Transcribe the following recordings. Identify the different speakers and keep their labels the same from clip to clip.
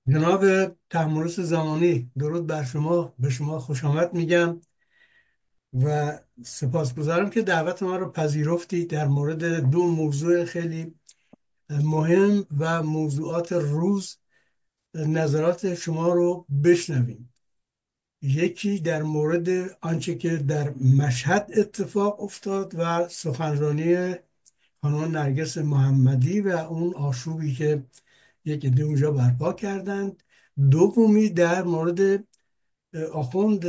Speaker 1: جناب تحمورس زمانی، درود بر شما. به شما خوش آمد میگم و سپاسگزارم که دعوت ما رو پذیرفتید در مورد دو موضوع خیلی مهم و موضوعات روز نظرات شما رو بشنویم. یکی در مورد آنچه که در مشهد اتفاق افتاد و سخنرانی خانم نرگس محمدی و اون آشوبی که یک عده اونجا برپا کردند. دومی در مورد آخوند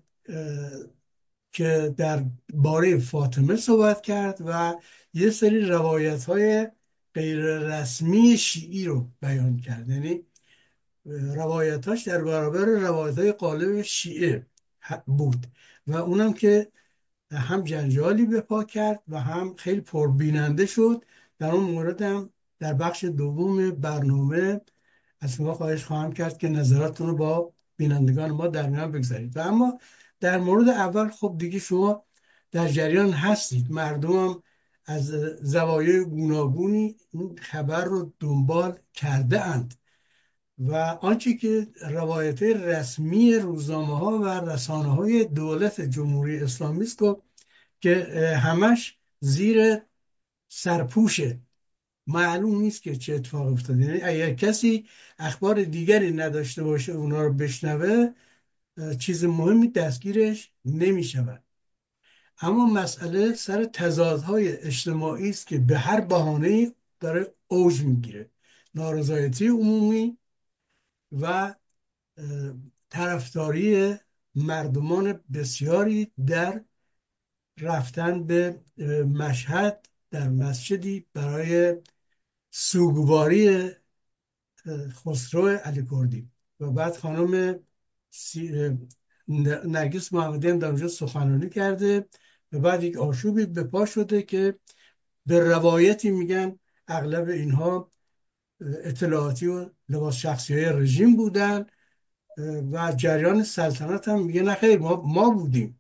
Speaker 1: که در باره فاطمه صحبت کرد و یه سری روایت های غیر رسمی شیعی رو بیان کرد، یعنی روایتاش در برابر روایت های غالب شیعه بود و اونم که هم جنجالی به پا کرد و هم خیلی پربیننده شد. در اون مورد هم در بخش دوم برنامه از شما خواهش خواهم کرد که نظراتتون رو با بینندگان ما در میان بگذارید. و اما در مورد اول، خب دیگه شما در جریان هستید، مردم هم از زوایای گوناگونی این خبر رو دنبال کرده اند و آنچه که روایت رسمی روزنامه ها و رسانه های دولت جمهوری اسلامی است که همش زیر سرپوشه، معلوم نیست که چه اتفاق افتاده. یعنی اگر کسی اخبار دیگری نداشته باشه اونا رو بشنوه، چیز مهمی دستگیرش نمی شود. اما مسئله سر تضادهای اجتماعی است که به هر بهانه‌ای داره اوج میگیره. نارضایتی عمومی و طرفداری مردمان بسیاری در رفتن به مشهد در مسجدی برای سوگواری خسرو علیکردی. و بعد خانم نرگس محمدی هم در اونجا سخنرانی کرده و بعد یک آشوبی به پا شده که به روایتی میگن اغلب اینها اطلاعاتی و لباس شخصی های رژیم بودن و جریان سلطنت هم میگه نخیر، ما بودیم.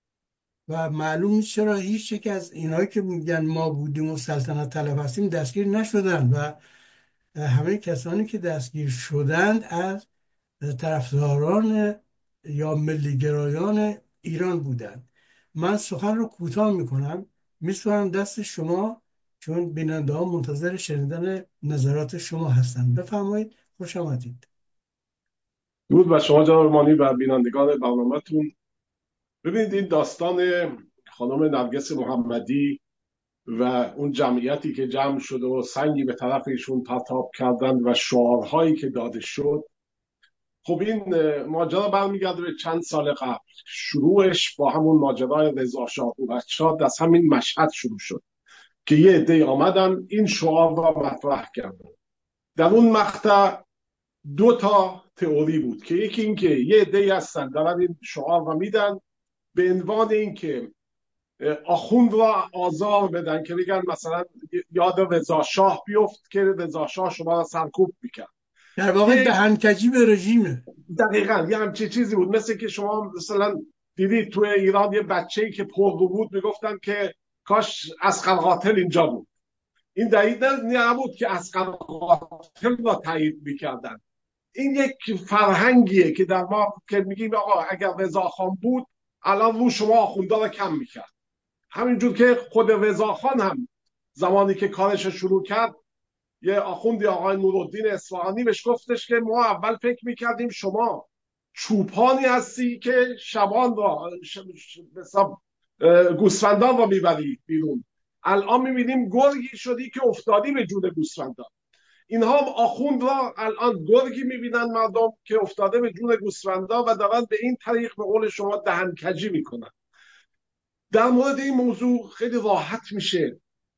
Speaker 1: و معلوم نیست چرا هیچ یک از اینهایی که میگن ما بودیم و سلطنت طلب هستیم دستگیر نشدن و همه کسانی که دستگیر شدند از طرفداران یا ملیگرایان ایران بودند. من سخن رو کوتاه میکنم، میسپارم دست شما چون بیننده ها منتظر شنیدن نظرات شما هستند. بفرمایید، خوش آمدید.
Speaker 2: درود بر شما جناب مانی و بینندگان برنامه‌تون. ببینید این داستان خانم نرگس محمدی و اون جمعیتی که جمع شد و سنگی به طرف ایشون پرتاب کردند و شعارهایی که داده شد، خب این ماجرا برمیگرده به چند سال قبل. شروعش با همون ماجرای رضا شاه هورخشاد از همین مشهد شروع شد که یه عده آمدن این شعار را مطرح کردن. در اون مقطع دو تا تئوری بود که یکی این که یه عده‌ای هستن دارن این شعار رو میدن به عنوان این که آخوند را آزار بدن، که بگن مثلا یاد رضا شاه بیفت که رضا شاه شما را سرکوب میکرد.
Speaker 1: در واقع دهنکجی به رژیمه.
Speaker 2: دقیقاً یه همچین چیزی بود، مثل که شما مثلا دیدید توی ایران یه بچه‌ای که پررو بود میگفتن که کاش اصغر قاتل اینجا بود. این دلیل نبود که اصغر قاتل را تایید میکردن. این یک فرهنگیه که در ما که میگیم آقا اگر رضاخان بود الان رو شما آخونده را کم میکرد. همینجور که خود رضاخان هم زمانی که کارش شروع کرد، یه آخوندی آقای نورالدین اصفهانی بهش گفتش که ما اول فکر میکردیم شما چوپانی هستی که شبان را گوسفندان را میبری بیرون، الان میبینیم گرگی شدی که افتادی به جون گوسفندان. اینها هم آخوند را الان گرگی میبینن مردم که افتاده به جون گوسفندا و دارن به این طریق به قول شما دهنکجی میکنن. در مورد این موضوع خیلی راحت میشه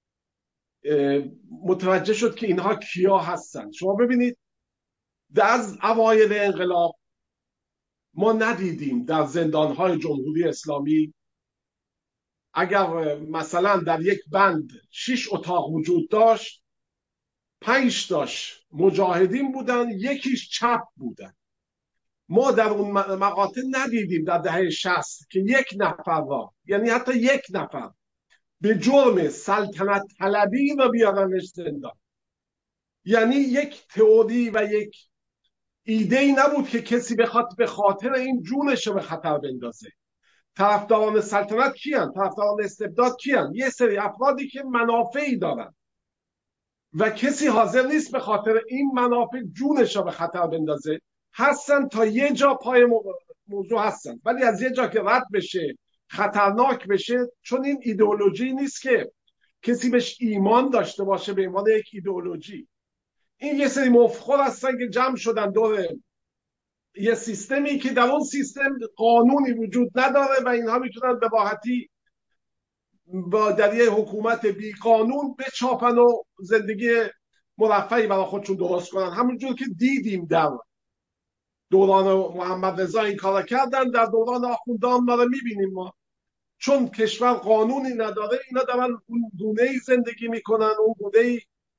Speaker 2: متوجه شد که اینها کیا هستن. شما ببینید از اوایل انقلاب ما ندیدیم در زندانهای جمهوری اسلامی اگر مثلا در یک بند 6 اتاق وجود داشت، 5 تاش مجاهدین بودن، یکیش چپ بودن. ما در اون مقاطع ندیدیم در دهه 60 که یک نفر را، یعنی حتی یک نفر، به جرم سلطنت طلبی و بیارنش زندان. یعنی یک تئوری و یک ایده ای نبود که کسی بخواد به خاطر این جونش رو به خطر بندازه. طرفداران سلطنت کیان؟ طرفداران استبداد کیان؟ یه سری افرادی که منافعی دارن و کسی حاضر نیست به خاطر این منافع جونش رو به خطر بندازه. هستن تا یه جا پای موضوع هستن، ولی از یه جا که رد بشه، خطرناک بشه، چون این ایدئولوژی نیست که کسی بهش ایمان داشته باشه به عنوان یک ایدئولوژی. این یه سری مفخور هستن که جمع شدن دور یه سیستمی که در اون سیستم قانونی وجود نداره و اینها میتونن به راحتی با در یه حکومت بی قانون بچاپن و زندگی مرفهی برای خودشون درست کنن. همونجور که دیدیم در دوران محمد رضا این کارا کردن، در دوران آخوندان ما رو میبینیم. ما چون کشور قانونی نداره، اینا دارن اون گونه‌ای زندگی میکنن، اون گونه‌ای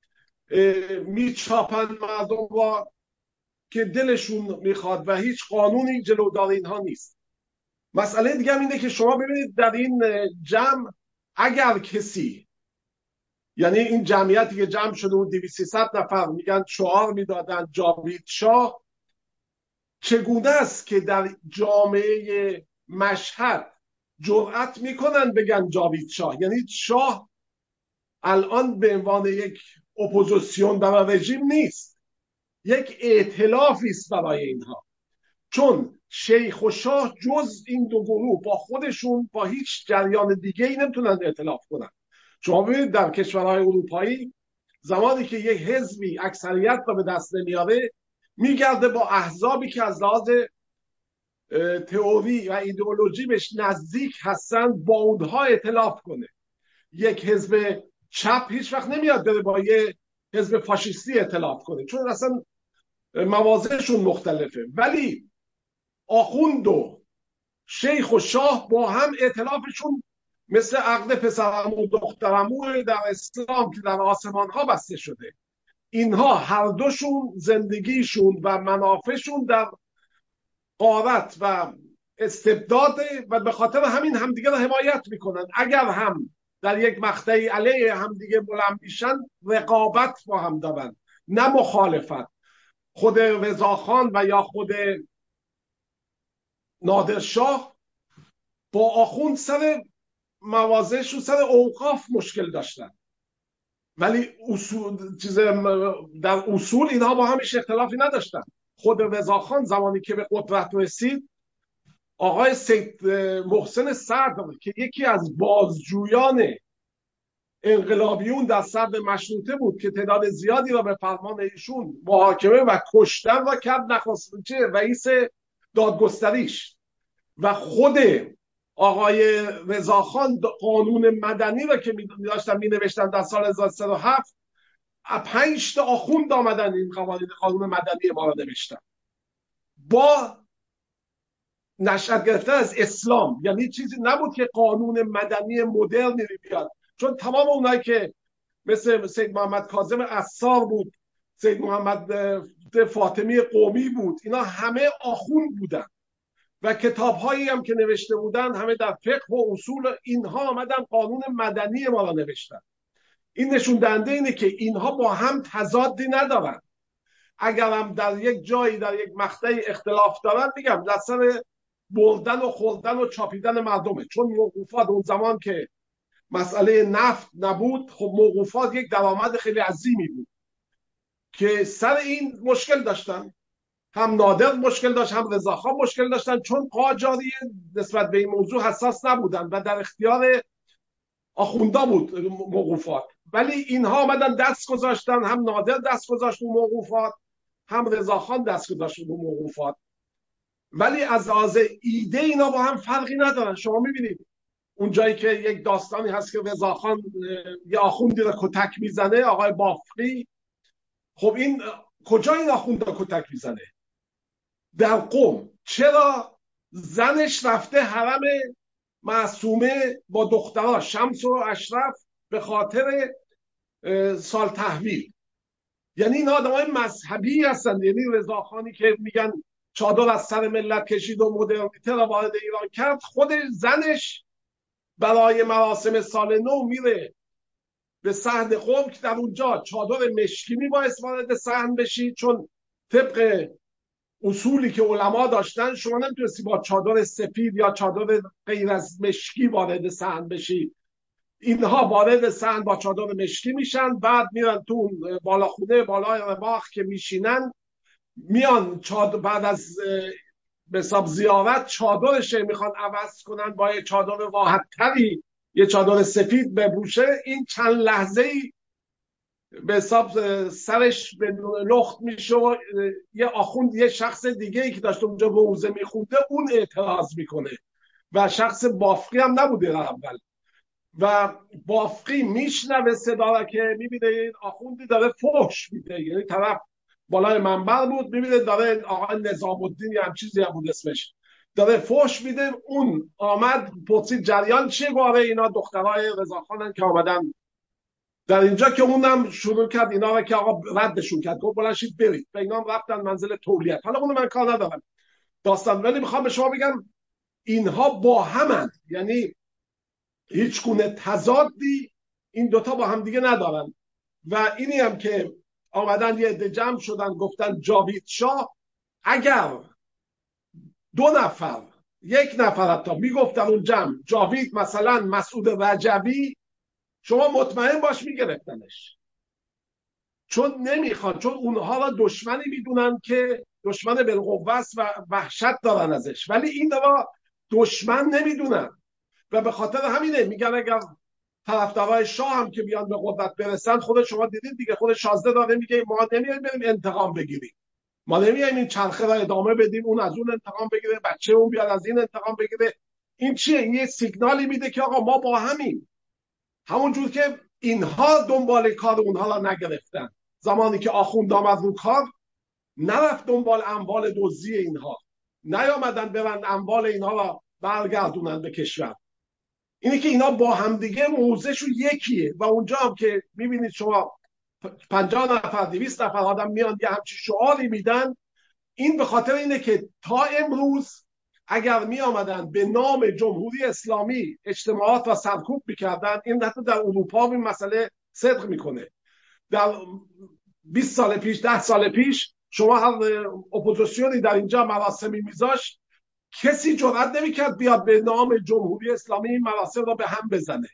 Speaker 2: میچاپن مردم را که دلشون میخواد و هیچ قانونی جلودار اینها نیست. مسئله دیگه اینه که شما ببینید در این جمع اگر کسی، یعنی این جمعیتی که جمع شده بود 200-300 نفر، میگن شعار میدادن جاوید شاه، چگونه است که در جامعه مشهد جرأت میکنن بگن جاوید شاه؟ یعنی شاه الان به عنوان یک اپوزیسیون برای رژیم نیست، یک ائتلافی است برای اینها، چون شیخ و شاه جز این دو گروه با خودشون با هیچ جریان دیگه ای نمیتونن ائتلاف کنن. شما ببینید در کشورهای اروپایی زمانی که یک حزبی اکثریت را به دست نمیاره، میگرده با احزابی که از لحاظ تئوری و ایدئولوژی بهش نزدیک هستن با اونها ائتلاف کنه. یک حزب چپ هیچ وقت نمیاد بره با یه حزب فاشیستی ائتلاف کنه، چون اصلا مواضعشون مختلفه. ولی آخوند و شیخ و شاه با هم ائتلافشون مثل عقد پسرعمو و دخترعمو در اسلام که در آسمان ها بسته شده. اینها هر دوشون زندگیشون و منافعشون در غارت و استبداده و به خاطر همین همدیگه رو حمایت میکنن. اگر هم در یک مقطعی علیه همدیگه بلند میشن، رقابت با هم دارن نه مخالفت. خود رضاخان و یا خود نادرشاه با آخوند سر مواضعشون، سر اوقاف مشکل داشتن، ولی در اصول اینها با همش اختلافی نداشتن. خود رضاخان زمانی که به قدرت رسید، آقای سید محسن صدر که یکی از بازجویان انقلابیون در صدر مشروطه بود که تعداد زیادی را به فرمان ایشون محاکمه و کشتن را کرد، رئیس دادگستریش، و خود آقای رضاخان قانون مدنی را که داشتن می نوشتن در سال 1307، 5 تا آخوند آمدن این قانون مدنی ما را نوشتن با نشأت گرفته از اسلام. یعنی چیزی نبود که قانون مدنی مدرنی بیاد، چون تمام اونایی که مثل سید محمد کاظم عصار بود، سید محمد فاطمی قومی بود، اینا همه آخوند بودن و کتاب‌هایی هم که نوشته بودن همه در فقه و اصول. اینها آمدن قانون مدنی ما را نوشتن. این نشون دهنده اینه که اینها با هم تضادی ندارن. اگر هم در یک جایی در یک مقطعی اختلاف دارن، میگم در سر بردن و خوردن و چاپیدن مردمه. چون موقوفات اون زمان که مسئله نفت نبود، خب موقوفات یک درآمد خیلی عظیمی بود که سر این مشکل داشتن. هم نادر مشکل داشت، هم رضاخان مشکل داشتن، چون قاجاری نسبت به این موضوع حساس نبودن و در اختیار آخوندا بود موقوفات. ولی اینها آمدن دست گذاشتن، هم نادر دست گذاشت رو موقوفات، هم رضاخان دست گذاشت رو موقوفات. ولی از لحاظ ایده اینا با هم فرقی ندارن. شما میبینید اون جایی که یک داستانی هست که رضاخان یه آخوندی رو کتک میزنه، آقای بافقی، خب این کجا این آخوند رو کتک میزنه؟ در قم. چرا؟ زنش رفته حرم معصومه با دخترها شمس و اشرف به خاطر سال تحویل. یعنی این آدمای مذهبی هستند. یعنی رضاخانی که میگن چادر از سر ملت کشید و مدرنیته را وارد ایران کرد، خود زنش برای مراسم سال نو میره به صحن قم که در اونجا چادر مشکی میبایست وارد صحن بشید، چون طبق اصولی که علما داشتن شما نمیتونستی با چادر سفید یا چادر غیر از مشکی وارد صحن بشی. اینها وارد صحن با چادر مشکی میشن، بعد میرن تو بالاخونه بالای رماخ که میشینن، میان بعد از به حساب زیارت چادرش میخوان عوض کنن با یه چادر راحت تری، یه چادر سفید بپوشه. این چند لحظه ای به حساب سرش به لخت میشه و یه آخوند، یه شخص دیگه ای که داشت اونجا روزه میخونده اون اعتراض میکنه و شخص بافقی هم نبوده اول، و بافقی میشنوه صدا را که میبینه این آخوندی داره فحش میده، یعنی طرف بالای منبر بود میبینه داره آقای نظام الدین یا هم چیزی هم بود اسمش داره فحش میده. اون آمد پرسید جریان چیه؟ گواره اینا دخترای رضاخانن که آمدن در اینجا، که اونم شروع کرد اینا را که آقا ردشون کرد، گفت بلند شید برید، و اینا رفتن منزل تولیت. حالا اون من کار ندارم داستان، ولی میخوام به شما بگم اینها با همند، یعنی هیچ گونه تضادی این دوتا با هم دیگه ندارن. و اینی هم که آمدن یه عده جمع شدن گفتن جاوید شاه، اگر دو نفر یک نفر حتی میگفتن اون جمع جاوید مثلا مسعود رجبی، شما مطمئن باش میگرفتنش، چون نمیخوان، چون اونها را دشمنی میدونن که دشمن بالقوه است و وحشت دارن ازش، ولی این را دشمن نمیدونن و به خاطر همینه میگن اگر طرفدارای شاه هم که بیان به قدرت برسن، خود شما دیدید دیگه، خود شازده داره میگه ما نمیایم بریم انتقام بگیریم، ما نمیایم این چرخه را ادامه بدیم، اون از اون انتقام بگیره، بچه اون بیاد از این انتقام بگیره. این چیه؟ این یه سیگنالی میده که آقا ما با همین، همونجور که اینها دنبال کار اونها را نگرفتن، زمانی که آخوند آمد رو کار نرفت دنبال اموال دزدی اینها، نیامدن برن اموال اینها را برگردونن به کشور. اینه که اینا با همدیگه موضعشون یکیه و اونجا هم که میبینید شما 50 نفر 200 نفر آدم میان یه همچین شعاری میدن، این به خاطر اینه که تا امروز اگر می آمدن به نام جمهوری اسلامی اجتماعات و سرکوب میکردن، این حتی در اروپا این مسئله صدق میکنه. در 20 سال پیش 10 سال پیش شما هر اپوزیسیونی در اینجا مراسمی میذاشت، کسی جرئت نمیکرد بیاد به نام جمهوری اسلامی این مراسم را به هم بزنه.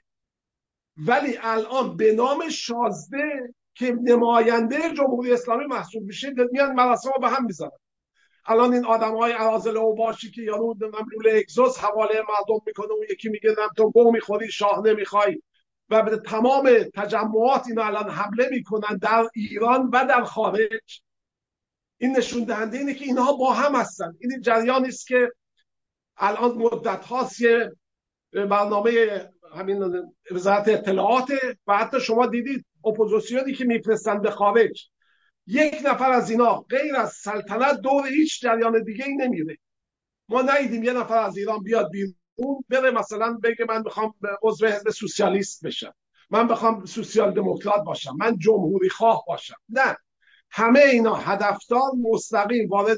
Speaker 2: ولی الان به نام شازده که نماینده جمهوری اسلامی محسوب میشه میان مراسم را به هم میزنن. الان این آدمای اراذل اوباشی که یارو لوله اگزوز حواله مردم میکنه، اون یکی میگه تو گو میخوری شاه نمیخوای، و به تمام تجمعات اینا الان حمله میکنن در ایران و در خارج. این نشون دهنده اینه که اینها با هم هستن. این جریانی است که الان مدت هاست یه برنامه همین وزارت اطلاعات و حتی شما دیدید اپوزیسیونی که میفرستن به خارج، یک نفر از اینا غیر از سلطنت دور هیچ جریان دیگه ای نمیره. ما ندیدیم یه نفر از ایران بیاد بیرون بره مثلا بگه من میخوام عضو حزب سوسیالیست بشم، من بخوام سوسیال دموکرات باشم، من جمهوری خواه باشم. نه، همه اینا هدفدار مستقیم وارد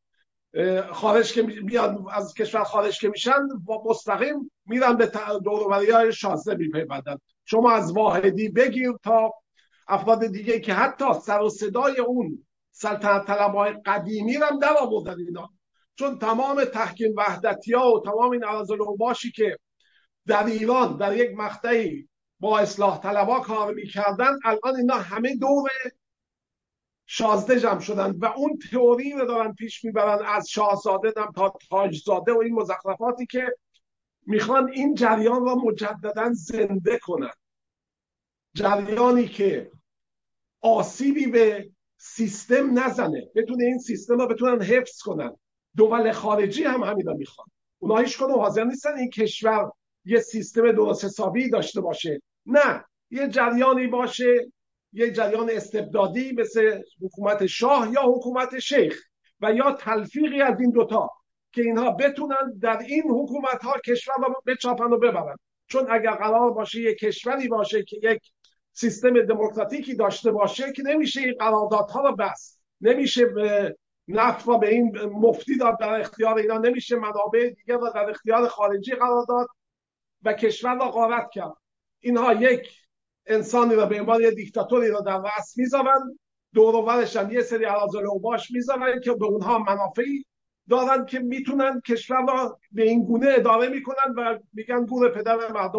Speaker 2: خارج که میاد، از کشور خارج که میشن با مستقیم میرن به دور و بریای شازده میپیوندن. شما از واحدی بگیر تا افراد دیگه که حتی سر و صدای اون سلطنت طلبهای قدیمی هم در آوردن اینا، چون تمام تحکیم وحدتی‌ها و تمام این اراذل اوباشی که در ایران در یک مقطعی با اصلاح طلبها کار میکردن، الان اینا همه دور شازده جمع شدن و اون تئوری رو دارن پیش میبرن از شاهزاده تا تاجزاده و این مزخرفاتی که میخوان این جریان را مجددا زنده کنن، جریانی که آسیبی به سیستم نزنه، بتونه این سیستم رو بتونن حفظ کنن. دول خارجی هم همینا میخوان، اونا هیچ کدوم حاضر نیستن این کشور یه سیستم درست حسابی داشته باشه، نه، یه جریانی باشه، یه جریان استبدادی مثل حکومت شاه یا حکومت شیخ و یا تلفیقی از این دوتا که اینها بتونن در این حکومت ها کشور رو بچاپن و ببرن. چون اگر قرار باشه یک کشوری باشه که یک سیستم دموکراتیکی داشته باشه که نمیشه این قراردادها رو بست، نمیشه نفت رو به این مفتی داد در اختیار اینا، نمیشه منابع دیگه رو در اختیار خارجی قرار داد و کشور رو غارت کرد. اینها یک انسانی رو به عنوان یک دیکتاتوری رو در رأس میذارن دور و برشن یه سری اراذل اوباش میذارن که به اونها منافعی دارن که میتونن کشور را به این گونه اداره میکنن و میگن گور پدر مردم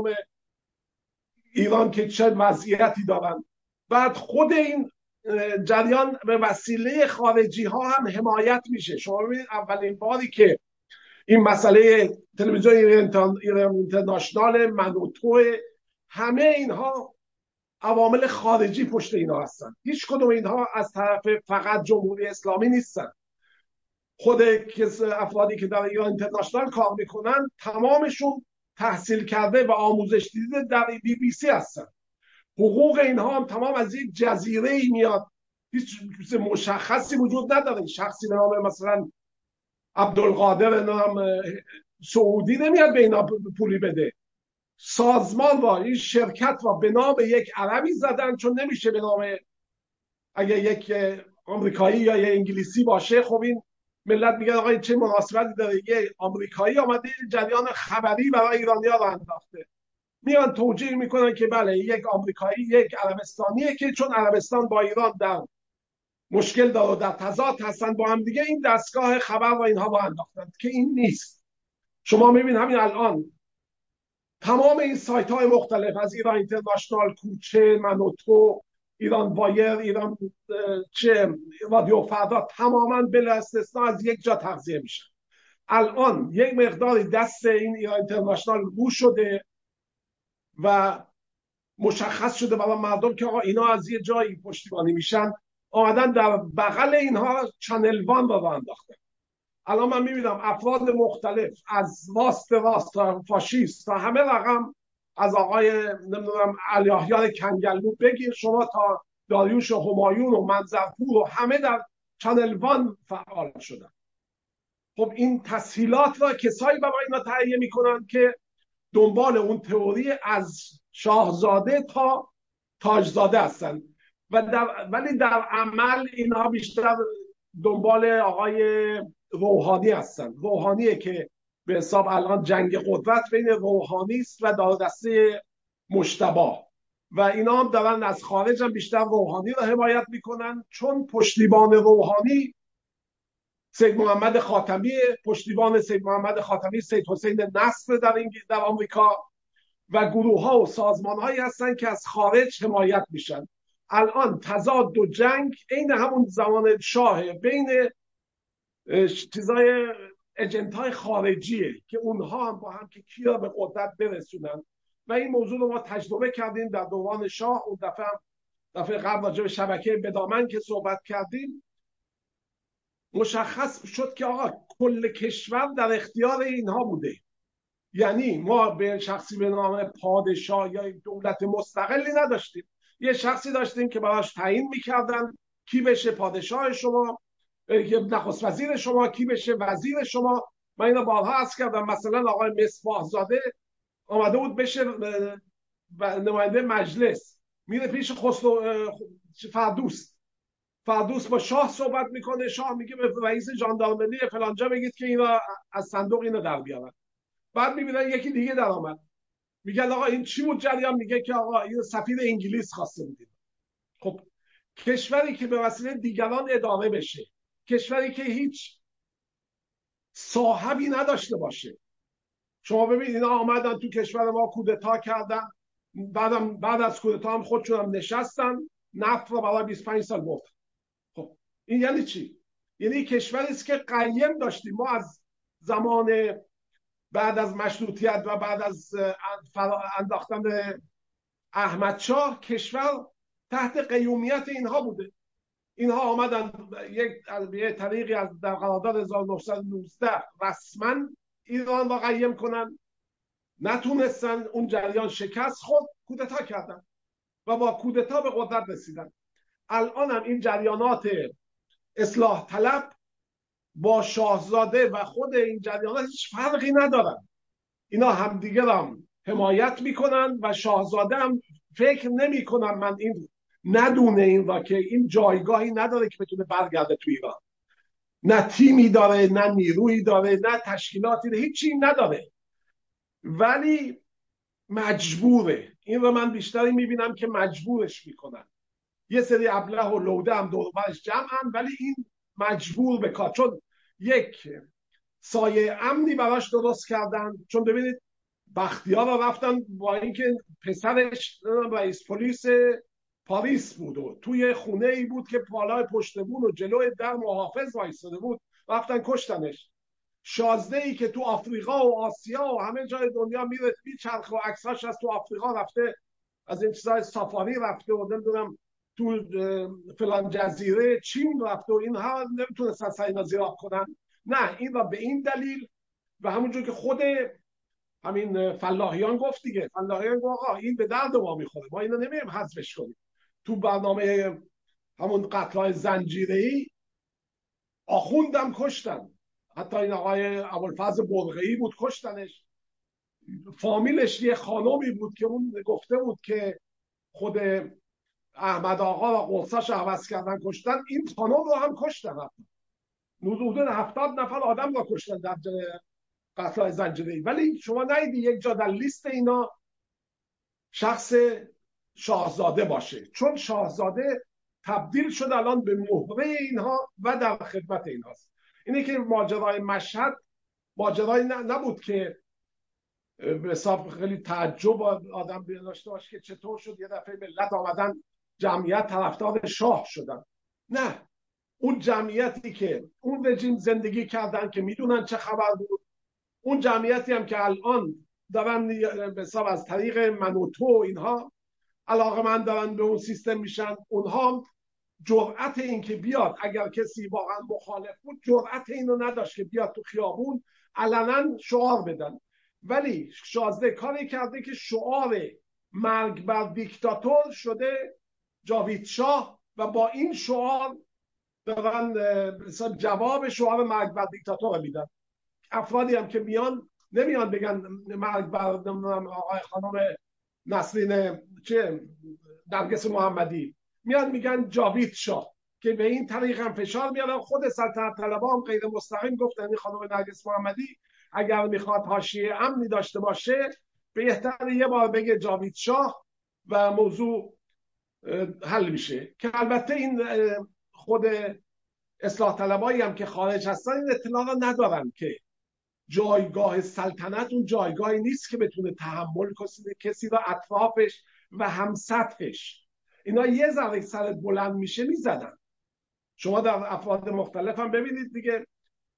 Speaker 2: ایران که چه وضعیتی دارن. بعد خود این جریان به وسیله خارجی ها هم حمایت میشه. شما ببینید اولین باری که این مسئله تلویزیون ایران اینترنشنال، من و تو، همه اینها عوامل خارجی پشت اینا هستن. هیچ کدوم اینها از طرف فقط جمهوری اسلامی نیستن. خود افرادی که در ایران اینترنشنال کار میکنن تمامشون تحصیل کرده و آموزش دیده در BBC هستن. حقوق اینها هم تمام از یک جزیره ای میاد، هیچ مشخصی وجود نداره. شخصی به نام مثلا عبدالقادر نام سعودی نمیاد به اینا پولی بده. سازمان و این شرکت و به نام یک عربی زدن، چون نمیشه به نام اگه یک آمریکایی یا یک انگلیسی باشه. خب این ملت میگن آقا چه مناسبتی داره، یه آمریکایی آمده جریان خبری برای ایرانی‌ها رو انداخته. میان توجیه میکنن که بله یک آمریکایی یک عربستانیه که چون عربستان با ایران در مشکل داره و در تضاد هستن با هم دیگه، این دستگاه خبر و اینها رو انداختن که این نیست. شما میبینید همین الان تمام این سایت های مختلف از ایران اینترنشنال، کوچه، من و تو، ایران وایر، ایران رادیو فردا، تماما بلا استثنا از یک جا تغذیه میشن. الان یک مقداری دست این ایران اینترنشنال رو شده و مشخص شده برای مردم که آقا اینا از یه جایی پشتیبانی میشن. آمدن در بغل اینها چنل وان رو انداختن. الان من میبینم افراد مختلف از راست تا فاشیست تا همه رقم، از آقای نمیدونم علیاحیار کنگلو بگیر شما تا داریوش و همایون و منظرپور و همه در چنل وان فعال شدن. خب این تسهیلات را کسایی برای اینا تهیه میکنن که دنبال اون تئوری از شاهزاده تا تاجزاده هستن ولی در عمل اینها بیشتر دنبال آقای روحانی هستن. روحانیه که به حساب الان جنگ قدرت بین روحانی است و دارودسته مجتبی و اینا هم دارن از خارج هم بیشتر روحانی رو حمایت میکنن، چون پشتیبان روحانی سید محمد خاتمی، پشتیبان سید محمد خاتمی سید حسین نصر در آمریکا و گروه ها و سازمان هایی هستن که از خارج حمایت میشن. الان تضاد و جنگ عین همون زمان شاه بین چیزای ایجنت های خارجیه که اونها هم با هم که کیا به قدرت برسونن و این موضوع رو ما تجربه کردیم در دوران شاه. اون دفعه قبل راجع به شبکه بدامن که صحبت کردیم مشخص شد که آقا کل کشور در اختیار اینها بوده. یعنی ما به شخصی به نام پادشاه یا دولت مستقلی نداشتیم. یه شخصی داشتیم که براش تعیین میکردن کی بشه پادشاه شما، نخست وزیر شما، کی بشه وزیر شما. من اینو بارها عرض کردم. مثلا آقای مصباح زاده آمده بود بشه نماینده مجلس، میره پیش فردوس با شاه صحبت میکنه. شاه میگه به رئیس ژاندارمری فلانجا بگید که اینا از صندوق اینو در بیارن. بعد میبینن یکی دیگه در آمد، میگن آقا این چی بود جریان؟ میگه که آقا این سفیر انگلیس خواسته بودید. خب کشوری که به وسیله دیگران اداره بشه، کشوری که هیچ صاحبی نداشته باشه. شما ببینید اینا آمدن تو کشور ما کودتا کردن، بعد از کودتا هم خودشون هم نشستن، نفت رو برای 25 سال گفتن. خب این یعنی چی؟ یعنی کشوری است که قیم داشتیم ما از زمان بعد از مشروطیت و بعد از انداختن احمدشاه کشور تحت قیومیت اینها بوده. اینها آمدن یک طریقی از در قرارداد 1919 رسما ایران را قیم کنن، نتونستن، اون جریان شکست خود، کودتا کردن و با کودتا به قدرت رسیدن. الان هم این جریانات اصلاح طلب با شاهزاده و خود این جریانات هیچ فرقی ندارن. اینا همدیگه را حمایت میکنن و شاهزاده هم فکر نمیکنن من این ندونه این را که این جایگاهی نداره که بتونه برگرده تو ایران. نه تیمی داره، نه نیرویی داره، نه تشکیلاتی داره، هیچی نداره، ولی مجبوره. این رو من بیشتری میبینم که مجبورش میکنن. یه سری ابله و لوده هم دور برش جمعن، ولی این مجبور به کار، چون یک سایه امنی براش درست کردن. چون ببینید بختیار رو رفتن با اینکه پسرش رئیس پلیس پاریس بود و توی خونه ای بود که بالای پشت بون و جلوی در محافظ وایساده بود، رفتن کشتنش. شازده ای که تو آفریقا و آسیا و همه جای دنیا میره میچرخه و عکساش از تو آفریقا رفته، از این چیزای سافاری رفته و نمیدونم تو فلان جزیره چین رفته و اینها نمیتونستن سرینا زیراب کنن. نه، این را به این دلیل و همونجور که خود همین فلاحیان گفت دیگه، فلاحیان گفت آقا این به درد ما میخوره، ما اینو نمیایم حذفش کنیم. تو برنامه همون قتل‌های زنجیره‌ای آخوندم کشتن، حتی این آقای ابوالفضل برقعی بود کشتنش. فامیلش یه خانومی بود که اون گفته بود که خود احمد آقا و قرصاش عوض کردن کشتن، این خانم رو هم کشتن. حدود 70 نفر آدم رو کشتن در قتل‌های زنجیره‌ای. ولی شما ندیدی یک جا در لیست اینا شخص شاهزاده باشه، چون شاهزاده تبدیل شد الان به مهره اینها و در خدمت اینهاست. اینه که ماجرای مشهد ماجرای نبود که به حساب خیلی تعجب آدم داشته باشه که چطور شد یه دفعه ملت آمدن جمعیت طرفدار شاه شدن. نه، اون جمعیتی که اون رژیم زندگی کردن که میدونن چه خبر بود، اون جمعیتی هم که الان دارن به حساب از طریق من و تو اینها علاقه‌مند دارن به اون سیستم میشن، اونها جرأت این که بیاد، اگر کسی واقعا مخالف بود جرأت اینو نداشت که بیاد تو خیابون علنا شعار بدن. ولی شازده کاری کرده که شعار مرگ بر دیکتاتور شده جاوید شاه و با این شعار دارن جواب شعار مرگ بر دیکتاتور میدن. افرادی هم که میان نمیان بگن مرگ بر آقای خانم نسرین نرگس محمدی، میان میگن جاوید شاه، که به این طریق هم فشار میارن. خود سلطنت طلبها هم غیر مستقیم گفتن این خانم نرگس محمدی اگر میخواد حاشیه امنی داشته باشه بهتره یه بار بگه جاوید شاه و موضوع حل میشه. که البته این خود اصلاح طلبایی هم که خارج هستن این اطلاع رو ندارن که جایگاه سلطنت اون جایگاهی نیست که بتونه تحمل کسی را اطرافش و هم سطحش. اینا یه ذره سرت بلند میشه میزدن. شما در افراد مختلف هم ببینید دیگه،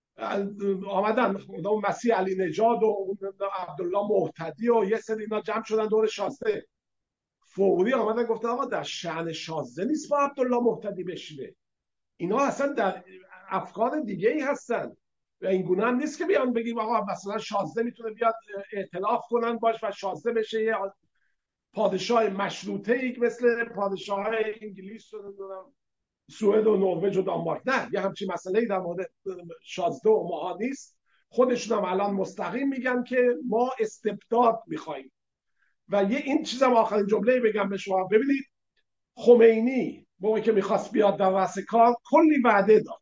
Speaker 2: آمدن اون مسیح علی نژاد و عبدالله مهتدی و یه سری اینا جمع شدن دور شازده، فوری آمدن گفتن آقا در شأن شازده نیست با عبدالله مهتدی بشینه. اینا اصلا در افکار دیگه ای هستن و این گونه هم نیست که بیان بگیم آقا مثلا شازده میتونه بیاد ائتلاف کنن باش و شازده بشه یه پادشاه مشروطه ای مثل پادشاه انگلیس و سوئد و نروژ و دانمارک. نه، یه همچین مسئله ای در مورد شازده و ماها نیست. خودشون هم الان مستقیم میگن که ما استبداد میخوایم. و یه این چیزم آخرین جمله بگم به شما، ببینید خمینی موقعی که میخواست بیاد در رأس کار کلی وعده داد،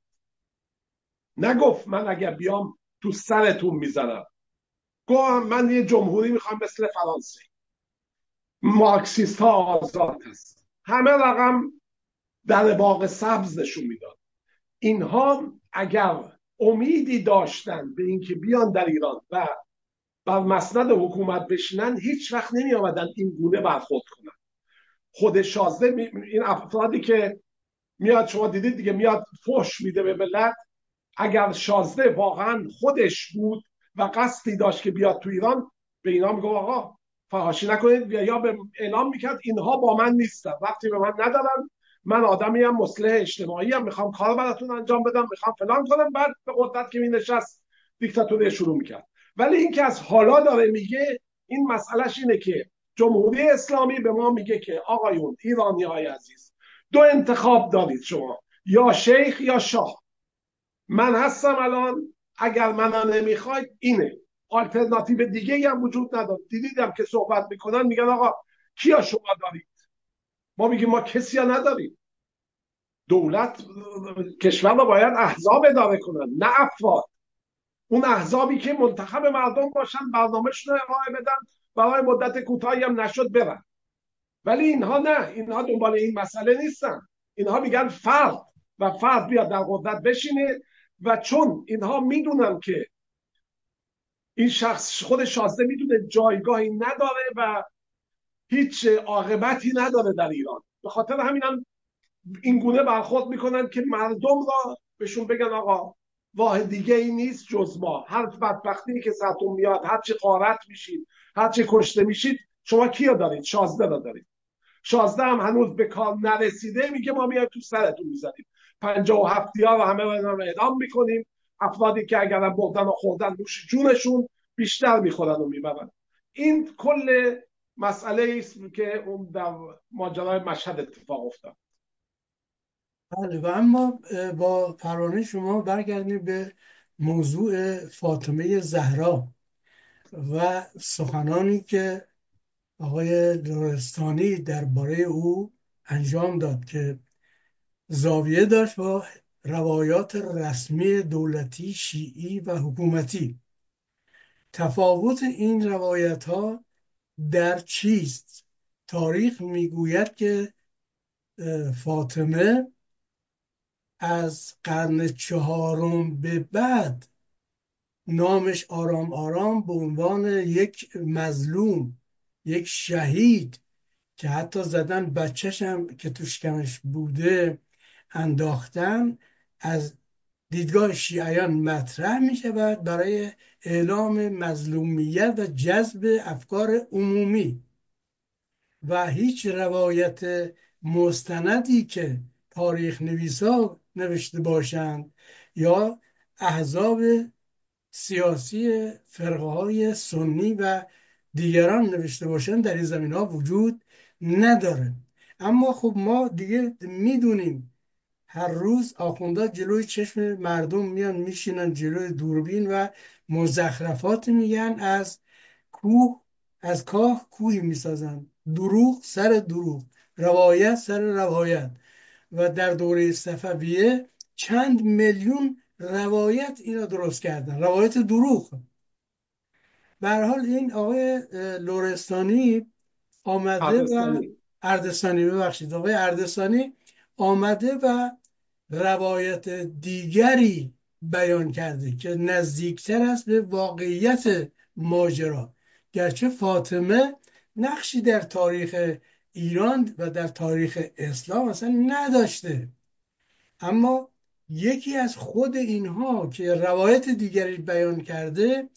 Speaker 2: نگفت من اگر بیام تو سرتون میزنم، گفت من یه جمهوری میخوام مثل فرانسه، مارکسیست ها آزاد هست، همه رقم در باغ سبز نشون میداد. اینها اگر امیدی داشتن به اینکه بیان در ایران و بر مسند حکومت بشینن هیچ وقت نمی آمدن این گونه برخورد کنن. خود شازده این افرادی که میاد، شما دیدید دیگه، میاد فحش میده به ملت. اگر شازده واقعا خودش بود و قصدی داشت که بیاد تو ایران، به اینا میگه آقا فحاشی نکنید، یا به اعلام میکرد اینها با من نیستن، وقتی به من ندارن، من آدمی ام مصلح اجتماعی ام، میخوام کار براتون انجام بدم، میخوام فلان کنم. بعد به قدرت که مینشست دیکتاتوری شروع میکرد. ولی این که از حالا داره میگه، این مسئلهش اینه که جمهوری اسلامی به ما میگه که آقایون ایرانی های عزیز، دو انتخاب دارید شما، یا شیخ یا شاه. من هستم الان، اگر منو نمیخواید اینه، آلترناتیو دیگه هم وجود نداره. دیدیدم که صحبت میکنن میگن آقا کیا شما دارید؟ ما میگیم ما کسی ها نداریم. دولت کشور رو باید احزاب اداره کنن نه افراد. اون احزابی که منتخب مردم باشن برنامه‌شون رو ارائه بدن، برای مدت کوتاهی هم نشد برن. ولی اینها نه، اینها دنبال این مسئله نیستن. اینها میگن فرد و فرد بیاد در قدرت بشینه، و چون اینها میدونن که این شخص خود شازده میدونه جایگاهی نداره و هیچ عاقبتی نداره در ایران، به خاطر همین این گونه برخورد میکنن که مردم را بهشون بگن آقا واحد دیگه ای نیست جز ما، هر بدبختی که سرتون میاد، هر چی غارت میشید، هر چی کشته میشید، شما کیو دارید؟ شازده را دارید. شازده هم هنوز به کار نرسیده، میگه ما میایم تو سرتون میزنیم، 57 ها رو همه رو اعدام میکنیم، افرادی که اگرم بردن و خوردن نوش جونشون بیشتر میخورن و میبرن. این کل مسئله است که اون در ماجرای مشهد اتفاق افتاد.
Speaker 1: بله، و اما با فرمان شما برگردیم به موضوع فاطمه زهرا و سخنانی که آقای لرستانی درباره او انجام داد که زاویه داشت با روایات رسمی دولتی، شیعی و حکومتی. تفاوت این روایت ها در چیست؟ تاریخ میگوید که فاطمه از قرن چهارم به بعد نامش آرام آرام به عنوان یک مظلوم، یک شهید که حتی زدن بچهش هم که تو شکمش بوده انداختن، از دیدگاه شیعیان مطرح می شود برای اعلام مظلومیت و جذب افکار عمومی. و هیچ روایت مستندی که تاریخ نویسا نوشته باشند یا احزاب سیاسی فرقه های سنی و دیگران نوشته باشند در این زمین ها وجود نداره. اما خب ما دیگه میدونیم هر روز آخونده جلوی چشم مردم میان میشینن جلوی دوربین و مزخرفات میگن، از کاه کوهی میسازن، دروغ سر دروغ، روایت سر روایت. و در دوره صفویه چند میلیون روایت اینا درست کردن، روایت دروغ. به هر حال این آقای لرستانی آمده و
Speaker 2: اردستانی.
Speaker 1: اردستانی، ببخشید، آقای اردستانی آمده و روایت دیگری بیان کرده که نزدیکتر است به واقعیت ماجرا. گرچه فاطمه نقشی در تاریخ ایران و در تاریخ اسلام اصلا نداشته، اما یکی از خود اینها که روایت دیگری بیان کرده،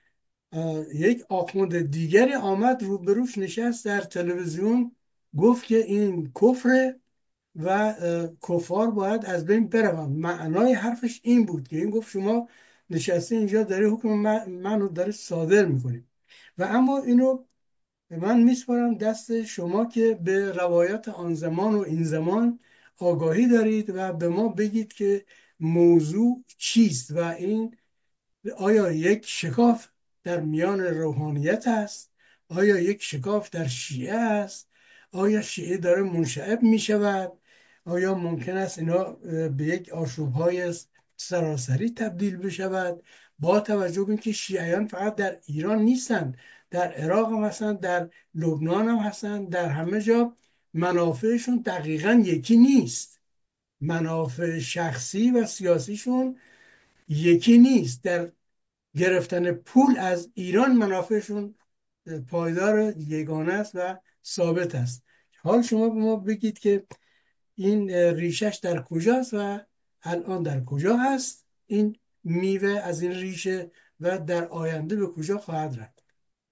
Speaker 1: یک آخوند دیگری آمد روبروش نشست در تلویزیون، گفت که این کفره و کفار باید از بین بروند. معنای حرفش این بود که این گفت شما نشسته اینجا داری حکم منو داری صادر میکنی. و اما اینو من میسپارم دست شما که به روایات آن زمان و این زمان آگاهی دارید و به ما بگید که موضوع چیست و این آیا یک شکاف در میان روحانیت است؟ آیا یک شکاف در شیعه است؟ آیا شیعه داره منشعب می شود؟ آیا ممکن است اینا به یک آشوب‌های سراسری تبدیل بشود؟ با توجه به اینکه شیعیان فقط در ایران نیستند، در عراق هم هستند، در لبنان هم هستند، در همه جا منافعشون دقیقا یکی نیست، منافع شخصی و سیاسیشون یکی نیست. در گرفتن پول از ایران منافعشون پایدار، یگانه است و ثابت است. حال شما به ما بگید که این ریشش در کجاست و الان در کجا هست این میوه از این ریشه و در آینده به کجا خواهد رفت؟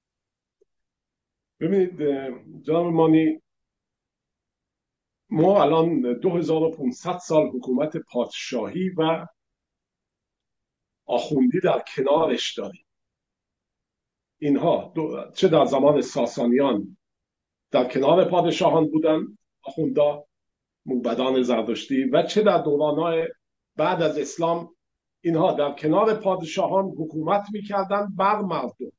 Speaker 2: ببینید جناب مانی، ما الان 2500 سال حکومت پادشاهی و آخوندی در کنارش داریم. اینها چه در زمان ساسانیان در کنار پادشاهان بودن، آخوندا، موبدان زردشتی، و چه در دورانهای بعد از اسلام اینها در کنار پادشاهان حکومت میکردن بر مردم.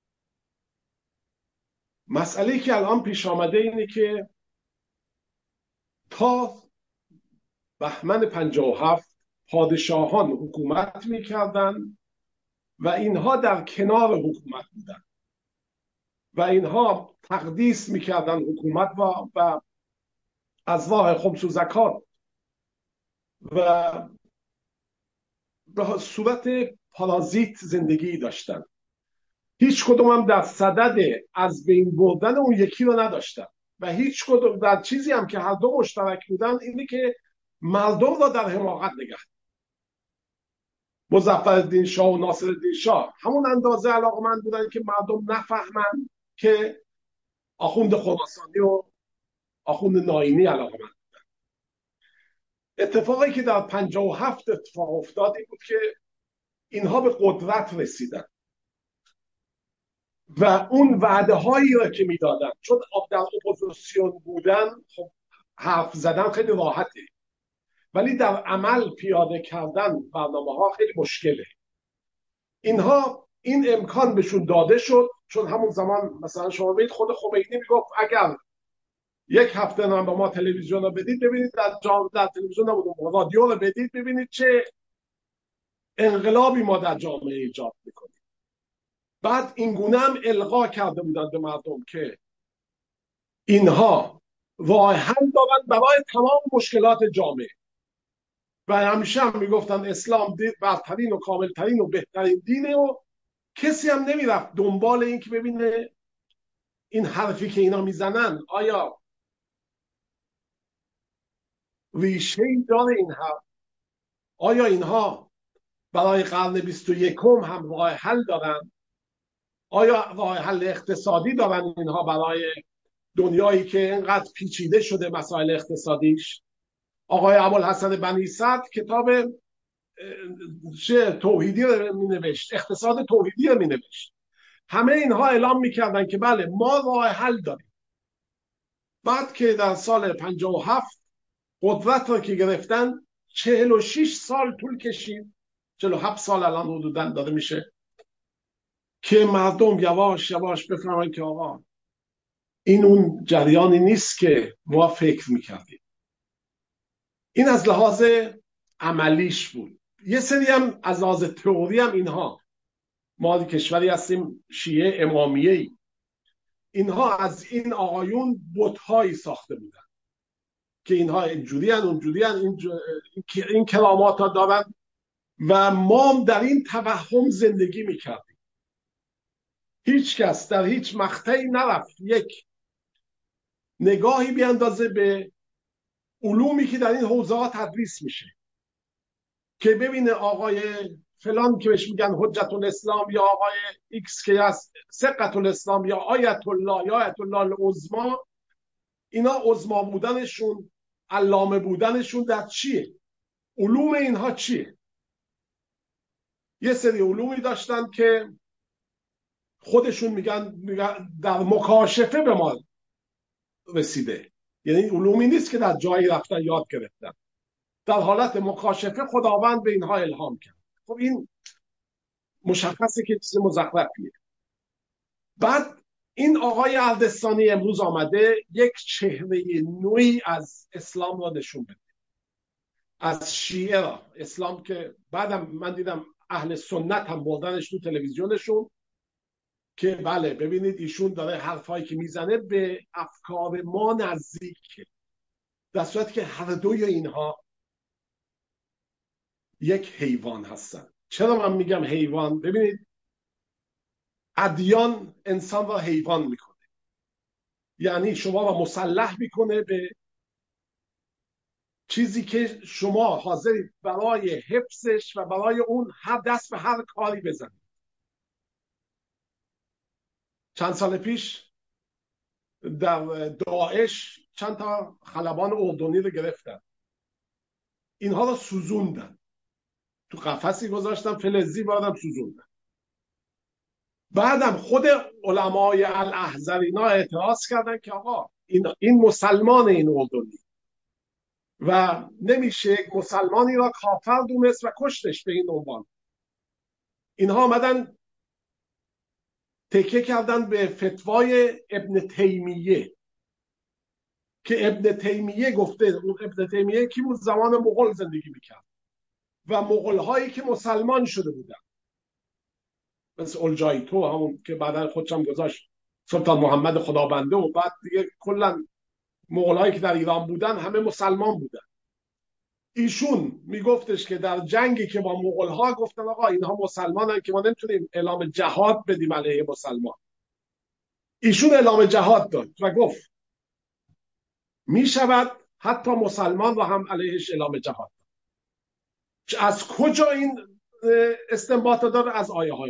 Speaker 2: مسئله که الان پیش آمده اینه که تا بهمن 57 پادشاهان حکومت میکردن و اینها در کنار حکومت بودن و اینها تقدیس میکردن حکومت و از راه خمس و زکات و به صورت پارازیت زندگی داشتن. هیچ کدوم هم در صدد از بین بردن اون یکی رو نداشتن و هیچ کدوم در چیزی هم که هر دو مشترک بودن اینه که مردم را در حماقت نگه. مظفرالدین شاه و ناصرالدین شاه همون اندازه علاقمند بودن که مردم نفهمن که آخوند خراسانی و آخوند ناینی علاقمند. اتفاقی که در 57 اتفاق افتاد این بود که اینها به قدرت رسیدن و اون وعده هایی را که میدادن، چون در اپوزیسیون بودن خب حرف زدن خیلی راحته ولی در عمل پیاده کردن برنامه ها خیلی مشکله. اینها این امکان بهشون داده شد، چون همون زمان مثلا شما ببینید خود خمینی میگفت اگر یک هفته نام به ما تلویزیون رو بدید ببینید، در تلویزیون نبود، رادیو رو بدید ببینید چه انقلابی ما در جامعه ایجاد میکنیم. بعد این گونه هم القا کرده بودند به مردم که اینها راه حل دارن برای تمام مشکلات جامعه و همیشه هم میگفتن اسلام برترین و کاملترین و بهترین دینه و کسی هم نمیرفت دنبال این که ببینه این حرفی که اینا میزنن آیا ریشه‌ای داره این حرف، آیا اینها برای قرن 21 هم راه حل دارن، آیا راه حل اقتصادی دارن اینها برای دنیایی که اینقدر پیچیده شده مسائل اقتصادیش. آقای ابوالحسن بنی صدر کتاب توحیدی رو می نوشت، اقتصاد توحیدی رو می نوشت. همه اینها اعلام میکردن که بله ما راه حل داریم. بعد که در سال 57 قدرت رو که گرفتن 46 سال طول کشید، 47 سال الان حدوداً داده میشه که مردم یواش یواش بفهمن که آقا این اون جریانی نیست که ما فکر میکردیم. این از لحاظ عملیش بود. یه سری هم از لحاظ تئوری هم اینها، ما کشوری هستیم شیعه امامیه‌ای، اینها از این آقایون بت‌هایی ساخته بودن که اینها اینجوری هن اونجوری هن، این کرامات ها دارن و ما در این توهم زندگی میکردیم. هیچ کس در هیچ مقطعی نرفت یک نگاهی بیاندازه به علومی که در این حوزه ها تدریس میشه که ببینه آقای فلان که بهش میگن حجت الاسلام یا آقای ایکس که هست ثقة الاسلام یا آیت الله یا آیت الله العظمی، اینا عظما بودنشون، علامه بودنشون در چیه؟ علوم اینها چیه؟ یه سری علومی داشتن که خودشون میگن در مکاشفه به ما رسیده، یعنی علومی نیست که در جایی رفتن یاد گرفتن، در حالت مکاشفه خداوند به اینها الهام کرد. خب این مشخصه که چیز مزخرفیه. بعد این آقای اردستانی امروز آمده یک چهره نوعی از اسلام را نشون بده، از شیعه را. اسلام که بعدم من دیدم اهل سنت هم بردنش تو تلویزیونشون که بله ببینید ایشون داره حرفایی که میزنه به افکار ما نزدیکه، در صورتی که هر دوی اینها یک حیوان هستن. چرا من میگم حیوان؟ ببینید ادیان انسان را حیوان میکنه، یعنی شما را مسلح میکنه به چیزی که شما حاضرید برای حفظش و برای اون هر دست به هر کاری بزنید. چند سال پیش در داعش چند تا خلبان اردنی رو گرفتن، اینها رو سوزوندن، تو قفسی گذاشتن، فلزی بردم سوزوندن. بعدم خود علمای الاحزرینا اعتراض کردن که آقا این مسلمان این اردنی و نمیشه یک مسلمانی را کافر دونست و کشتش به این عنوان. اینها آمدن تکیه کردن به فتوای ابن تیمیه که ابن تیمیه گفته، ابن تیمیه که بود زمان مغول زندگی میکرد و مغول هایی که مسلمان شده بودن مثل اولجایتو همون که بعدا خودشم گذاشت سلطان محمد خدابنده و بعد دیگه کلا مغولایی که در ایران بودن همه مسلمان بودن. ایشون میگفتش که در جنگی که با مغول‌ها گفتن آقا اینها مسلمانن که ما نمیتونیم اعلام جهاد بدیم علیه مسلمان. ایشون اعلام جهاد داد و گفت میشود حتی مسلمان رو هم علیهش اعلام جهاد. از کجا این استنباط داره؟ از آیه های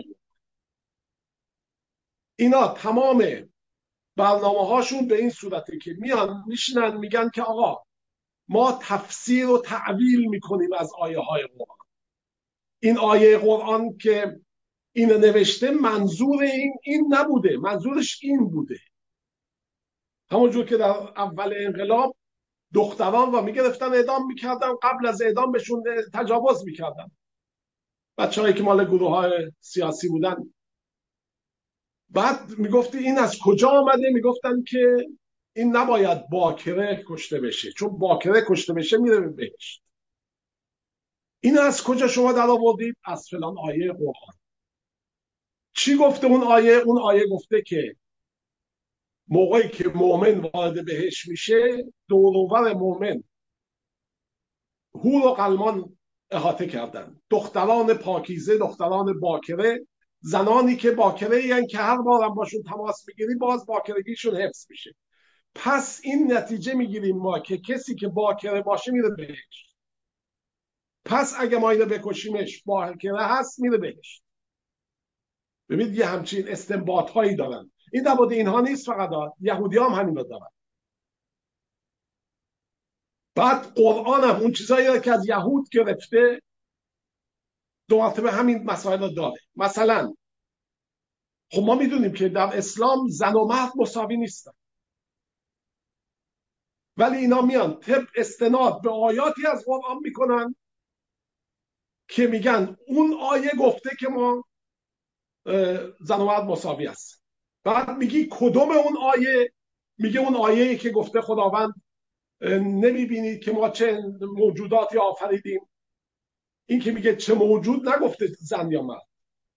Speaker 2: اینا تمام برنامه هاشون به این صورته که میان میشینن میگن که آقا ما تفسیر و تعویل میکنیم از آیه های قرآن. این آیه قرآن که این نوشته منظور این نبوده، منظورش این بوده. همونجور که در اول انقلاب دختران رو میگرفتن اعدام میکردن، قبل از اعدام بهشون تجاوز میکردن، بچه‌هایی که مال گروه های سیاسی بودن. بعد میگفتی این از کجا آمده؟ میگفتن که این نباید باکره کشته بشه، چون باکره کشته بشه میره به بهشت. این از کجا شما در آوردید؟ از فلان آیه قرآن. چی گفته اون آیه؟ اون آیه گفته که موقعی که مؤمن وارد بهشت میشه دور و بر مؤمن حور و غلمان احاطه کردن، دختران پاکیزه، دختران باکره، زنانی که باکره یعنی که هر بارم باشون تماس میگیری باز باکرگیشون حفظ میشه. پس این نتیجه میگیریم ما که کسی که باکره باشه میره بهشت. پس اگه ما اینو بکشیمش باکره هست میره بهشت. ببینید یه همچین استنباط هایی دارن. این در مورد اینها نیست فقط، یهودی هم همین رو دارن. بعد قرآن هم اون چیزایی که از یهود گرفته دو مرتبه همین مسائل رو داره. مثلا خب ما میدونیم که در اسلام زن و مرد مساوی نیستن، ولی اینا میان طب استناد به آیاتی از قرآن میکنن که میگن اون آیه گفته که ما زن و مرد مساوی است. بعد میگی کدوم اون آیه؟ میگه اون آیه‌ای که گفته خداوند نمیبینید که ما چه موجوداتی آفریدیم. این که میگه چه موجود نگفته زن یا مرد.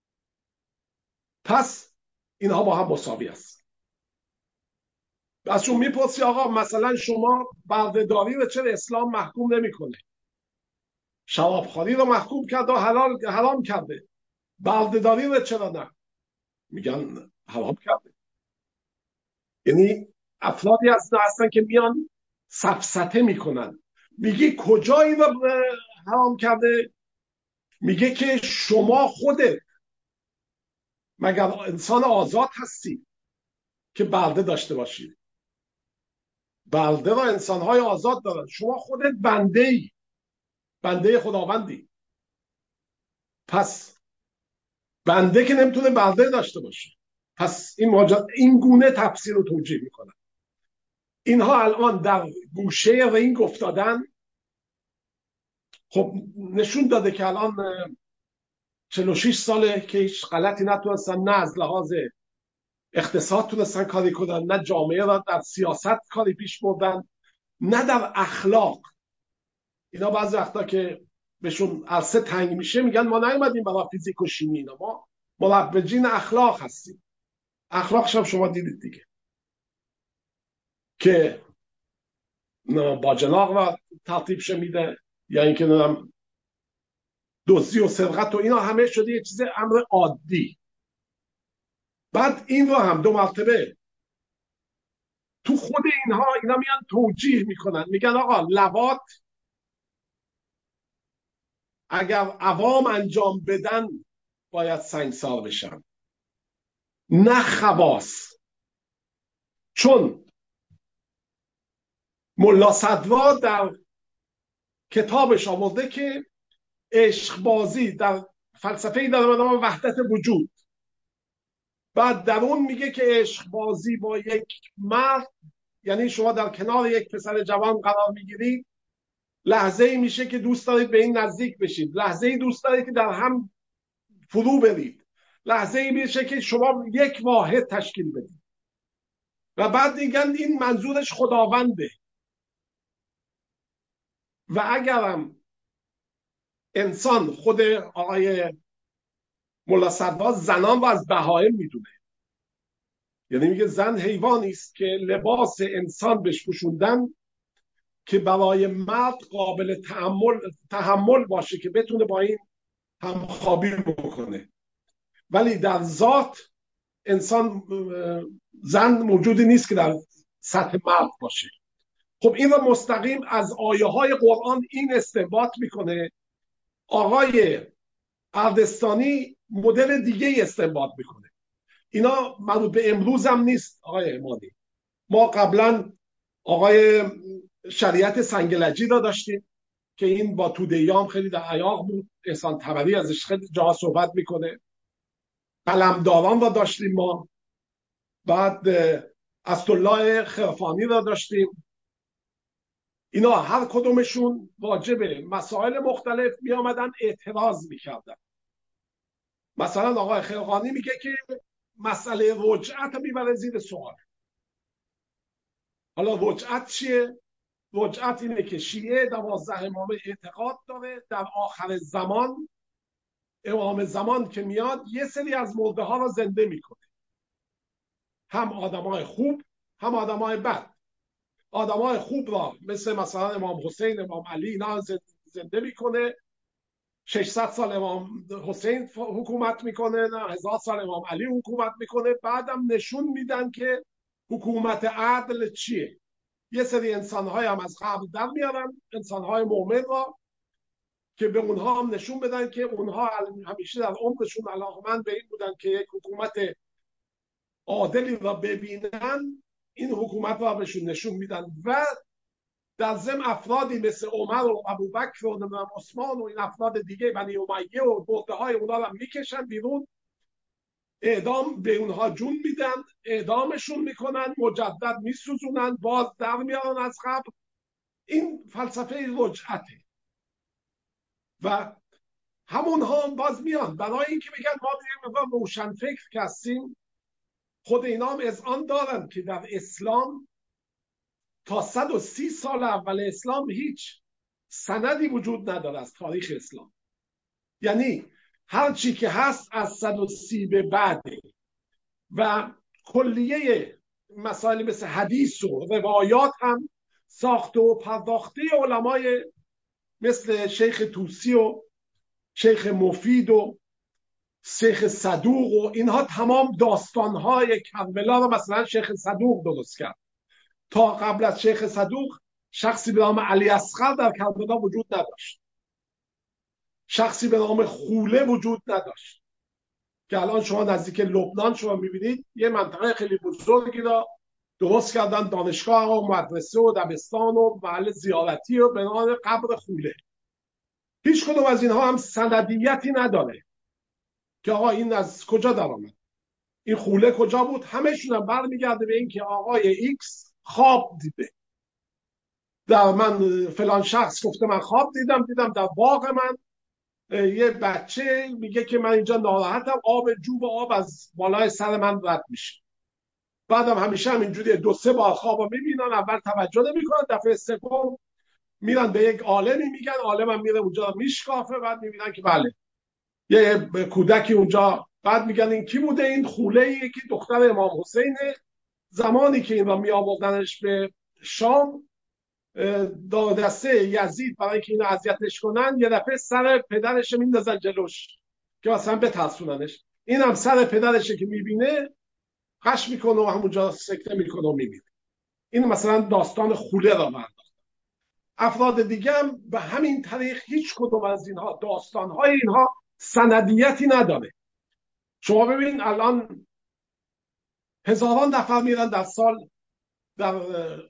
Speaker 2: پس اینها با هم مساوی است. ازشون میپرسی آقا مثلا شما بردهداری رو چرا اسلام محکوم نمیکنه؟ شرابخوری رو محکوم کرده و حرام کرده، بردهداری رو چرا نه؟ میگن حرام کرده. یعنی افرادی هستن که میان سفسطه میکنن. میگی کجا این رو حرام کرده؟ میگه که شما خودت مگر انسان آزاد هستی که برده داشته باشید؟ برده را انسانهای آزاد دارن. شما خودت بنده خداوندی. پس بنده که نمیتونه برده داشته باشه. پس این گونه تفسیر رو توجیه میکنن. اینها الان در گوشه رینگ افتادن. خب نشون داده که الان 46 ساله که هیچ غلطی نتونستن، نه از لحاظ اقتصاد تونستن کاری کنن، نه جامعه را در سیاست کاری پیش بردن، نه در اخلاق. اینا بعضی وقتا که بهشون عرصه تنگ میشه میگن ما نیومدیم برای فیزیک و شیمی، اینا ما مروجین اخلاق هستیم. اخلاقش هم شما دیدید دیگه که باجناق را ترتیبش میده، یا اینکه نمیدونم دزدی و سرقت و اینا همه شده یه چیز امر عادی. بعد این رو هم دو مرتبه تو خود اینا میان توجیه میکنن، میگن آقا لواط اگر عوام انجام بدن باید سنگسار بشن، نه خواص. چون ملا صدرا در کتابش آورده که عشق بازی در فلسفه‌ای داره به نام وحدت وجود. بعد در اون میگه که عشق بازی با یک مرد، یعنی شما در کنار یک پسر جوان قرار میگیرید، لحظه ای میشه که دوست دارید به این نزدیک بشید، لحظه ای دوست دارید که در هم فرو برید، لحظه ای میشه که شما یک واحد تشکیل بدید. و بعد میگن این منظورش خداونده. و اگرم انسان خود آقای ملا صدرا زنان رو از بهائم میدونه، یعنی میگه زن حیوانی است که لباس انسان بهش پوشوندن که برای مرد قابل تحمل باشه که بتونه با این همخوابی بکنه، ولی در ذات انسان زن موجودی نیست که در سطح مرد باشه. خب این رو مستقیم از آیه های قرآن این استنباط میکنه. آقای اردستانی مدل دیگه استنباط میکنه. اینا مربوط به امروز هم نیست آقای امانی. ما قبلا آقای شریعت سنگلجی را داشتیم که این با توده‌ای خیلی در عیاق بود. احسان طبری ازش خیلی جا صحبت میکنه. قلمداران را داشتیم ما. بعد اسدالله خرفانی را داشتیم. اینا هر کدومشون واجبه مسائل مختلف می آمدن اعتراض میکردن. مثلا آقای خرقانی میگه که مسئله رجعت میبره زیر سوال. حالا رجعت چیه؟ رجعت اینه که شیعه 12 امامه اعتقاد داره در آخر زمان امام زمان که میاد یه سری از مرده ها را زنده میکنه، هم آدمای خوب هم آدمای بد. آدمای خوب را مثلا امام حسین، امام علی اینا زنده میکنه. 600 سال امام حسین حکومت میکنه، 1000 سال امام علی حکومت میکنه. بعدم نشون میدن که حکومت عدل چیه. یه سری انسانهای هم از قبل در میارن، انسانهای مؤمن را، که به اونها هم نشون بدن که اونها همیشه در عمرشون علاقمند به این بودن که یک حکومت عادلی را ببینن. این حکومت را بهشون نشون میدن و در ضمن افرادی مثل عمر و ابوبکر و عثمان و این افراد دیگه بنی امیه و برده های اونا را میکشن بیرون، اعدام به اونها جون میدن، اعدامشون میکنن، مجدد میسوزونن، باز در میارن از قبر. این فلسفه رجعته و همونها هم باز میان برای اینکه بگن ما میگیم روشن فکر که هستیم. خود اینا هم اذعان دارن که در اسلام تا 130 سال اول اسلام هیچ سندی وجود نداره از تاریخ اسلام. یعنی هر چی که هست از 130 به بعده و کلیه مسائل مثل حدیث و روایات هم ساخته و پرداخته علمای مثل شیخ توسی و شیخ مفید و شیخ صدوق و اینها تمام داستانهای کربلا رو مثلا شیخ صدوق درست کرد. تا قبل از شیخ صدوق شخصی به نام علی اصغر در کربلا وجود نداشت. شخصی به نام خوله وجود نداشت که الان شما نزدیک لبنان شما میبینید یه منطقه خیلی بزرگی را درست کردن، دانشگاه و مدرسه و دبستان و محل زیارتی و به نام قبر خوله. هیچ کدوم از اینها هم سندیتی نداره که آقا این از کجا در آمد، این خوله کجا بود. همه‌شون هم برمیگرده به این که آقای ایکس خواب دیده. در من فلان شخص گفته من خواب دیدم در باغ من یه بچه میگه که من اینجا ناراحتم، آب جوب آب از بالای سر من رد میشه. بعدم همیشه هم اینجوری 2-3 بار خوابو میبینن، اول توجه نمیکنن، دفعه سوم میرن به یک عالمی میگن، عالمم میره اونجا میشکافه، بعد میبینن که بله یه کودکی اونجا. بعد میگن این کی بوده؟ این خوله‌ایه که دختر امام حسینه. زمانی که این را میآوردنش به شام دسته یزید برای اینکه اینو اذیتش کنن، یه دفعه سر پدرش میندازن جلوش که مثلا بترسوننش. این هم سر پدرشه که میبینه قش میکنه و همونجا سکته میکنه و میبینه. این مثلا داستان خوله را برداشت. افراد دیگه هم به همین طریق هیچ کدوم از اینها داستانهای اینها سندیتی نداره. شما ببین الان هزاران نفر میرن در سال در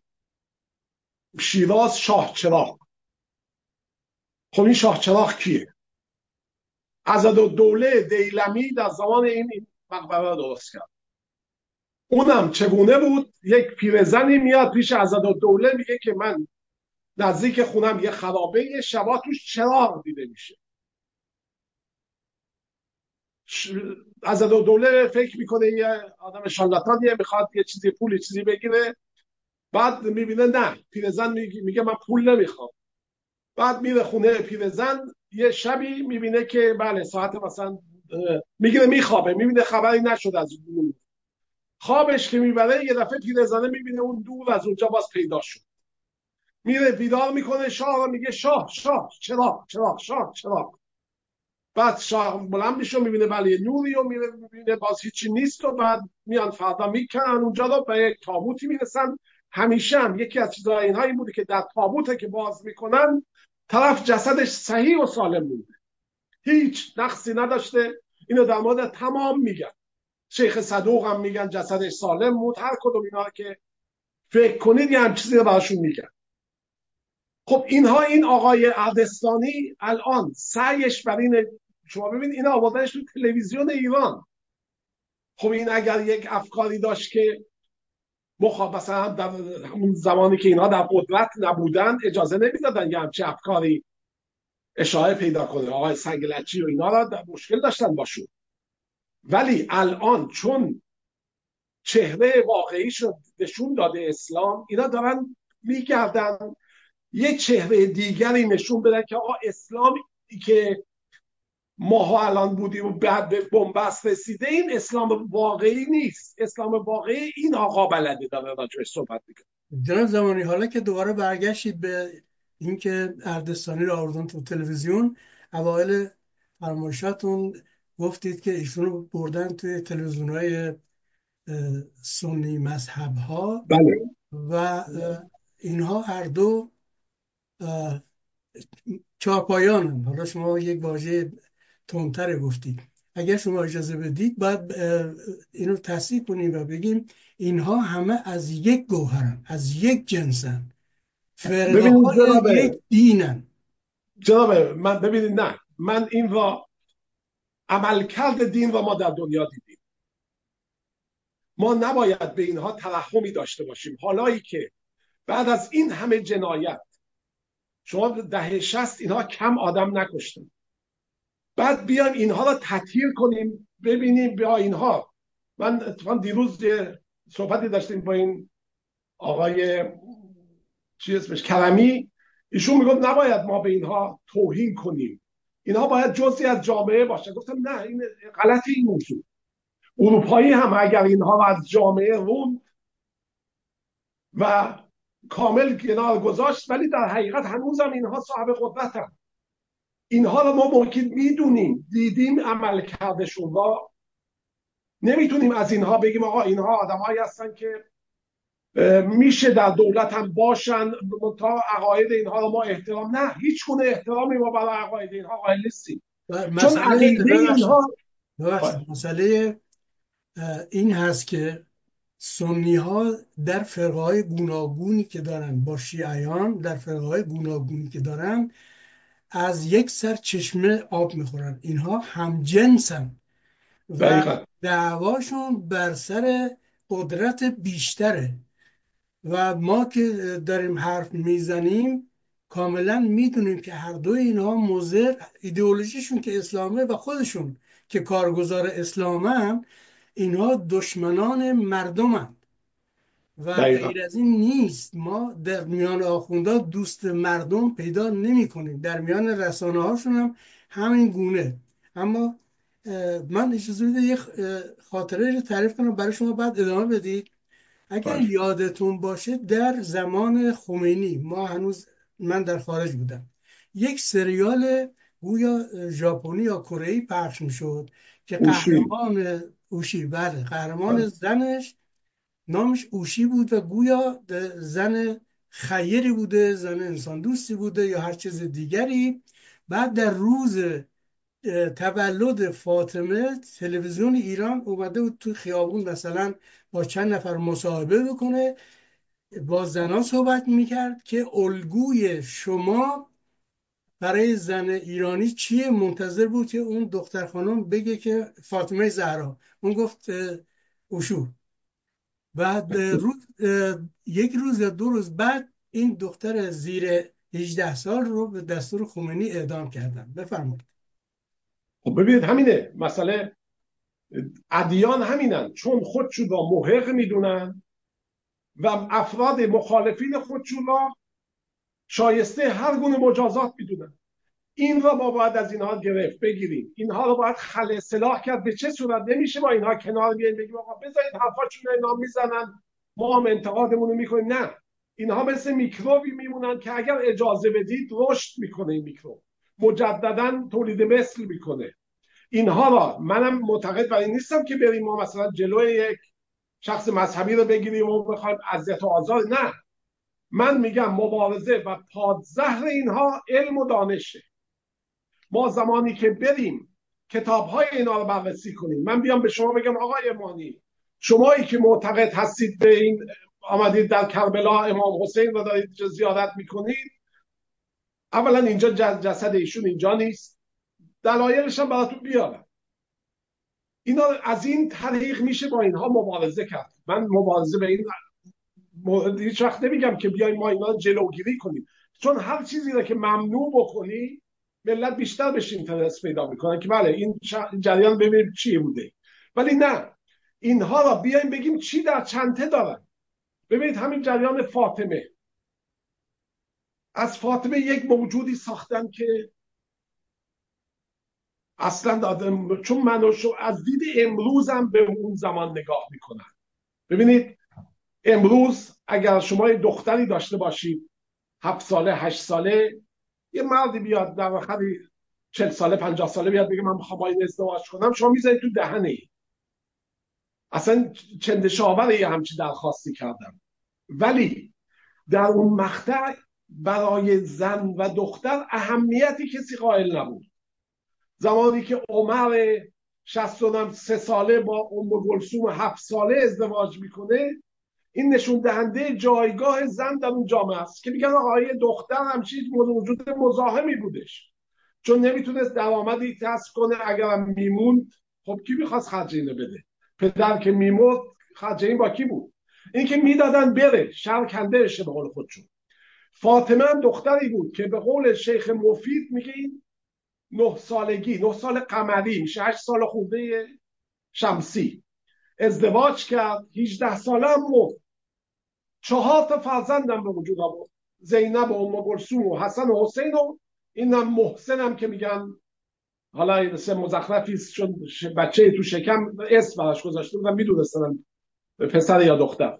Speaker 2: شیراز شاه چراغ. خب این شاه چراغ کیه؟ عضدالدوله دیلمی در زمان این مقبره درست کرد. اونم چگونه بود؟ یک پیرزنی میاد پیش عضدالدوله میگه که من نزدیک خونم یه خرابه، یه شبا توش چراغ دیده میشه. عضدالدوله فکر میکنه یه آدم شالاتانیه، میخواد یه چیزی پولی چیزی بگیره. بعد میبینه نه، پیرزن میگه من پول نمیخوام. بعد میره خونه پیرزن، یه شبی میبینه که بله ساعت مثلا میگیره میخوابه، میبینه خبری نشد از اون. خوابش که میبره یه دفعه پیرزنه میبینه اون دور از اونجا باز پیدا شد، میره بیدار میکنه شاه رو، میگه شاه شاه چراغ چراغ شاه چراغ. بعد شاه بلند میشه میبینه بله نوری، و میره میبینه باز هیچی نیست، و بعد میان فردا میکنن اونجا رو، به یک تابوتی میرسن. همیشه هم یکی از چیزهای اینها این بوده که در تابوته که باز میکنن طرف جسدش صحیح و سالم مونده، هیچ نقصی نداشته. اینو در مورد تمام میگن. شیخ صدوق هم میگن جسدش سالم بود. هر کدوم اینا که فکر کنید یه هم چیزی رو براشون میگن. خب اینها، این آقای اردستانی الان سعیش بر اینه، شما ببین اینا آوردنش تو تلویزیون ایران. خب این اگر یک افکاری داشت که مثلا در همون زمانی که اینها در قدرت نبودن اجازه نمیدادن یه همچه افکاری اشاعه پیدا کنه، آقای سنگلچی و اینا را در مشکل داشتن باشون. ولی الان چون چهره واقعی شد نشون داده اسلام، اینا دارن میگردن یه چهره دیگری نشون بدن که آقا اسلامی که ماها الان بودیم و بعد به بنبست رسیده، این اسلام واقعی نیست. اسلام واقعی این آقا بلده داره راجعش صحبت میکنه.
Speaker 1: جناب زمانی، حالا که دوباره برگشتید به اینکه اردستانی رو آوردن تو تلویزیون، اوایل فرمایشاتون گفتید که ایشون رو بردن توی تلویزیون‌های سنی مذهب ها
Speaker 2: بله
Speaker 1: و اینها هر دو چهارپایان. حالا شما یک واژه تندتر گفتید، اگر شما اجازه بدید باید اینو تصحیح کنیم و بگیم اینها همه از یک گوهرن، از یک جنسن، فرقه
Speaker 2: ببینید
Speaker 1: های یک دینن.
Speaker 2: جناب من ببینید، نه، من این را عملکرد دین را ما در دنیا دیدیم. ما نباید به اینها ترحمی داشته باشیم. حالایی که بعد از این همه جنایت، شما دهه 60 اینها کم آدم نکشتن، بعد بیایم اینها را تطهیر کنیم، ببینیم بیا اینها. من اتفاقا دیروز صحبتی داشتیم با این آقای چی اسمش کرمی، ایشون میگفت نباید ما به اینها توهین کنیم، اینها باید جزئی از جامعه باشه. گفتم نه، این غلطی این موضوع. اروپایی هم اگر اینها از جامعه روند و کامل کنار گذاشت، ولی در حقیقت هنوزم اینها صاحب قدرتن. اینها رو ما ممکن میدونیم، دیدیم عمل کردشون را، نمیتونیم از اینها بگیم آقا اینها آدمایی هستن که میشه در دولت هم باشن تا عقاید اینها رو ما احترام، نه، هیچ گونه احترامی ما برای عقاید اینها قائل نیستیم. چون عقیده اینها
Speaker 1: مسئله این هست که سنی ها در فرقه های گوناگونی که دارن با شیعیان، در فرقه های گوناگونی که دارن، از یک سر چشمه آب میخورن. اینها همجنسن و
Speaker 2: دقیقا
Speaker 1: دعواشون بر سر قدرت بیشتره و ما که داریم حرف میزنیم کاملا میدونیم که هر دوی اینها مضر، ایدئولوژیشون که اسلامه و خودشون که کارگزار اسلامن، اینها دشمنان مردمن و
Speaker 2: دقیقا
Speaker 1: غیر از این نیست. ما در میان آخوندا دوست مردم پیدا نمی کنیم، در میان رسانه هاشون هم همین گونه. اما من اجازه بدید یه خاطره رو تعریف کنم برای شما، بعد ادامه بدید. اگر
Speaker 2: بله.
Speaker 1: یادتون باشه در زمان خمینی، ما هنوز، من در خارج بودم، یک سریال گویا ژاپنی یا کره‌ای پخش میشد که
Speaker 2: اوشی
Speaker 1: قهرمان اوشی، بله، قهرمان
Speaker 2: بله.
Speaker 1: زنش نامش اوشی بود و گویا زن خیری بوده، زن انسان دوستی بوده یا هر چیز دیگری. بعد در روز تولد فاطمه تلویزیون ایران اومده بود تو خیابون مثلا با چند نفر مصاحبه بکنه، با زنان صحبت میکرد که الگوی شما برای زن ایرانی چیه. منتظر بود که اون دختر خانم بگه که فاطمه زهرا، اون گفت اوشو. بعد یک روز یا دو روز بعد این دختر زیر 18 سال رو به دستور خمینی اعدام کردن. بفرمایید.
Speaker 2: خب ببینید همینه مسئله. ادیان همینن، چون خودشون را محق میدونن و افراد مخالفین خودشون را شایسته هر گونه مجازات میدونن. این را ما باید از اینها گرفت بگیریم، اینها رو باید خلع اصلاح کرد. به چه صورت؟ نمیشه با اینها کنار بیایم بگیم آقا بذارید حرفاشون رو اینا میزنن ما هم انتقادمون رو میکنیم. نه، اینها مثل میکروبی میمونن که اگر اجازه بدید رشد میکنه، این میکروب مجددا تولید مثل میکنه. اینها را منم معتقد بر این نیستم که بریم ما مثلا جلوی یک شخص مذهبی رو بگیریم و بخوایم اذیت و آزار. نه، من میگم مبارزه و پادزهر اینها علم و دانشه. ما زمانی که بریم کتاب‌های اینا رو بررسی کنیم، من بیام به شما بگم آقای امانی، شمایی که معتقد هستید به این آمدید در کربلا امام حسین رو دارید زیارت میکنید، اولا اینجا جسد ایشون اینجا نیست، دلایلش هم براتون بیارم. اینا از این طریق میشه با اینها مبارزه کرد. من مبارزه به این هیچ وقت نمیگم که بیایم ما اینا جلوگیری کنیم، چون هر چیزی رو که ممنوع بکنی ملت بیشتر بهش اینترس پیدا میکنن که بله این جریان ببینیم چی بوده. ولی نه، اینها را بیایم بگیم چی در چنته دارن. ببینید همین جریان فاطمه، از فاطمه یک موجودی ساختن که اصلا دادم، چون من از دید امروزم به اون زمان نگاه میکنم. ببینید امروز اگر شما دختری داشته باشید 7 ساله 8 ساله، یه مردی بیاد در آخری 40 ساله 50 ساله بیاد بگه من میخوام با این ازدواج کنم، شما میذارید تو دهنه ای. اصلا چندشاور یه همچین درخواستی کردم. ولی در اون مقطع برای زن و دختر اهمیتی کسی قائل نبود. زمانی که عمر 63 ساله با ام کلثوم 7 ساله ازدواج میکنه، این نشون دهنده جایگاه زن در اون جامعه است که میگن آقای دختر همچین موجود مزاحمی بودش، چون نمیتونست درآمدی کسب کنه. اگرم میموند خب کی میخواست خرج اینو بده؟ پدر که میمرد خرج این با کی بود؟ این که میدادن بره شر کنده بشه به قول خودشون. فاطمه هم دختری بود که به قول شیخ مفید میگه این 9 سالگی، 9 سال قمری میشه 8 سال خورده شمسی، ازدواج کرد. 18 ساله هم مرد. 4 تا فرزندم به وجود آورد، زینب و ام کلثوم و حسن و حسین و اینم محسن هم که میگن حالا سه مزخرفی است چون بچه تو شکم اسم براش گذاشته بودن میدونستن پسر یا دختر.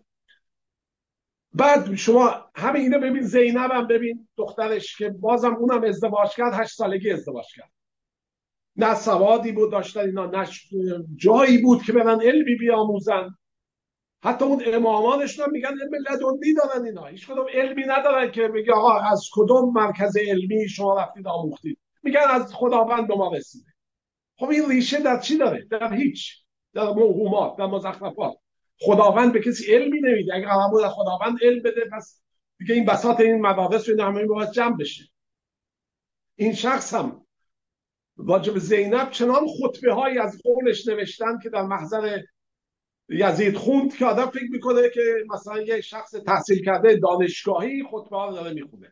Speaker 2: بعد شما همین اینو ببین، زینب هم ببین دخترش که بازم اونم ازدواج کرد، 8 سالگی ازدواج کرد. نه سوادی بود داشتن اینا، نه جایی بود که برن علمی بیاموزن. حتی اون امامانشون هم میگن علم لدنی دارن، اینا هیچ کدوم علمی ندارن که بگه آقا از کدوم مرکز علمی شما رفتید آموختید. میگن از خداوند به ما رسیده. خب این ریشه در چی داره؟ در هیچ، در موهومات، در مزخرفات. خداوند به کسی علمی نمیده. اگه قرار بود خداوند علم بده، پس دیگه این بساط این مدارس و همه باید جمع بشه. این شخص هم واجب زینب چنان خطبه هایی از قولش نوشتن که در محضر یزید خوند که آدم فکر میکنه که مثلا یک شخص تحصیل کرده دانشگاهی خطبه ها داره میخونه.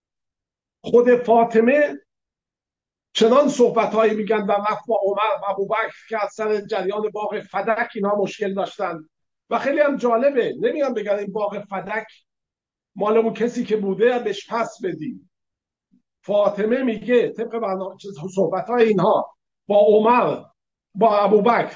Speaker 2: خود فاطمه چنان صحبت هایی میگن در رفت با عمر و ابوبکر که از سر جریان باغ فدک اینا مشکل داشتن. و خیلی هم جالبه، نمیگم بگن این باغ فدک مال اون کسی که بوده بهش پس بدیم. فاطمه میگه طبق برنامه صحبت های اینها با عمر با ابوبکر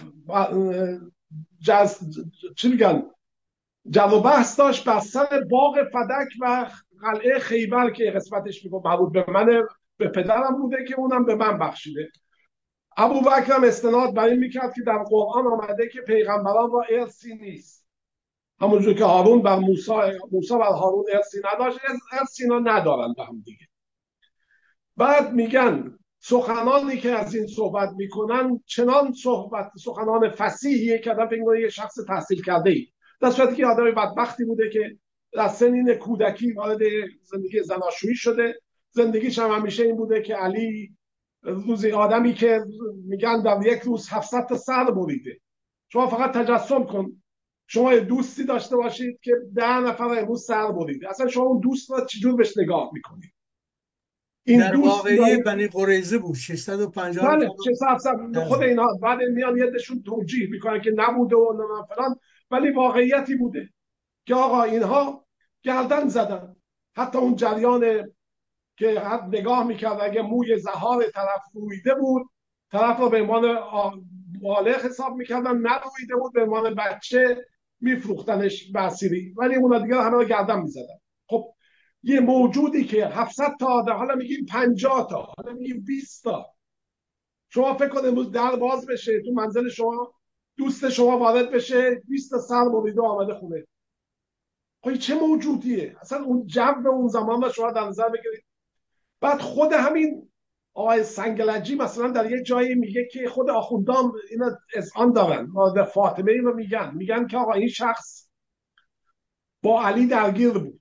Speaker 2: چی میگن جر و بحث داشت بر سر باغ فدک و قلعه خیبر که قسمتش میگه مربوط به منه، به پدرم بوده که اونم به من بخشیده. ابوبکر هم استناد بر این میکرد که در قرآن آمده که پیغمبران را ارثی نیست، همونجور که هارون بر موسی بر هارون ارثی نداشت، ارثی اینا ندارن به هم دیگه. بعد میگن سخنانی که از این صحبت میکنن چنان سخنان فصیحیه که آدم فکر می‌کنه یه شخص تحصیل کرده ای، در صورتی که آدم بدبختی بوده که در سنین کودکی وارد زندگی زناشویی شده. زندگیش هم همیشه این بوده که علی روزی آدمی که میگن در یک روز 700 تا سر بریده. شما فقط تجسم کن شما دوستی داشته باشید که 10 نفر امروز سر بریده، اصلا شما اون دوست رو چجور بهش نگاه میکنید؟
Speaker 1: این در واقعی بنی قریظه بود 650
Speaker 2: بله 600 خود اینا بعد میان یدشون توجیه میکنن که نبوده و فلان، ولی واقعیتی بوده که آقا اینها گردن زدن. حتی اون جریان که حد نگاه میکرد اگه موی زهار طرف رویده بود طرف رو به عنوان بالغ حساب میکردن، نرویده بود به عنوان بچه میفروختنش به اسیری، ولی اونا دیگه همه رو گردن میزدن. خب یه موجودی که 700 تا آدم، حالا میگیم 50 تا، حالا میگیم 20 تا، شما فکر کنید امروز در باز بشه تو منزل شما، دوست شما وارد بشه 20 تا سر بریده آمده خونه، خب چه موجودیه؟ اصلا اون جو اون زمان رو شما در نظر بگیرید. بعد خود همین آقای سنگلجی مثلا در یک جایی میگه که خود آخوندان اینا اذعان دارن، مورد فاطمه اینو میگن که آقا این شخص با علی درگیر بود،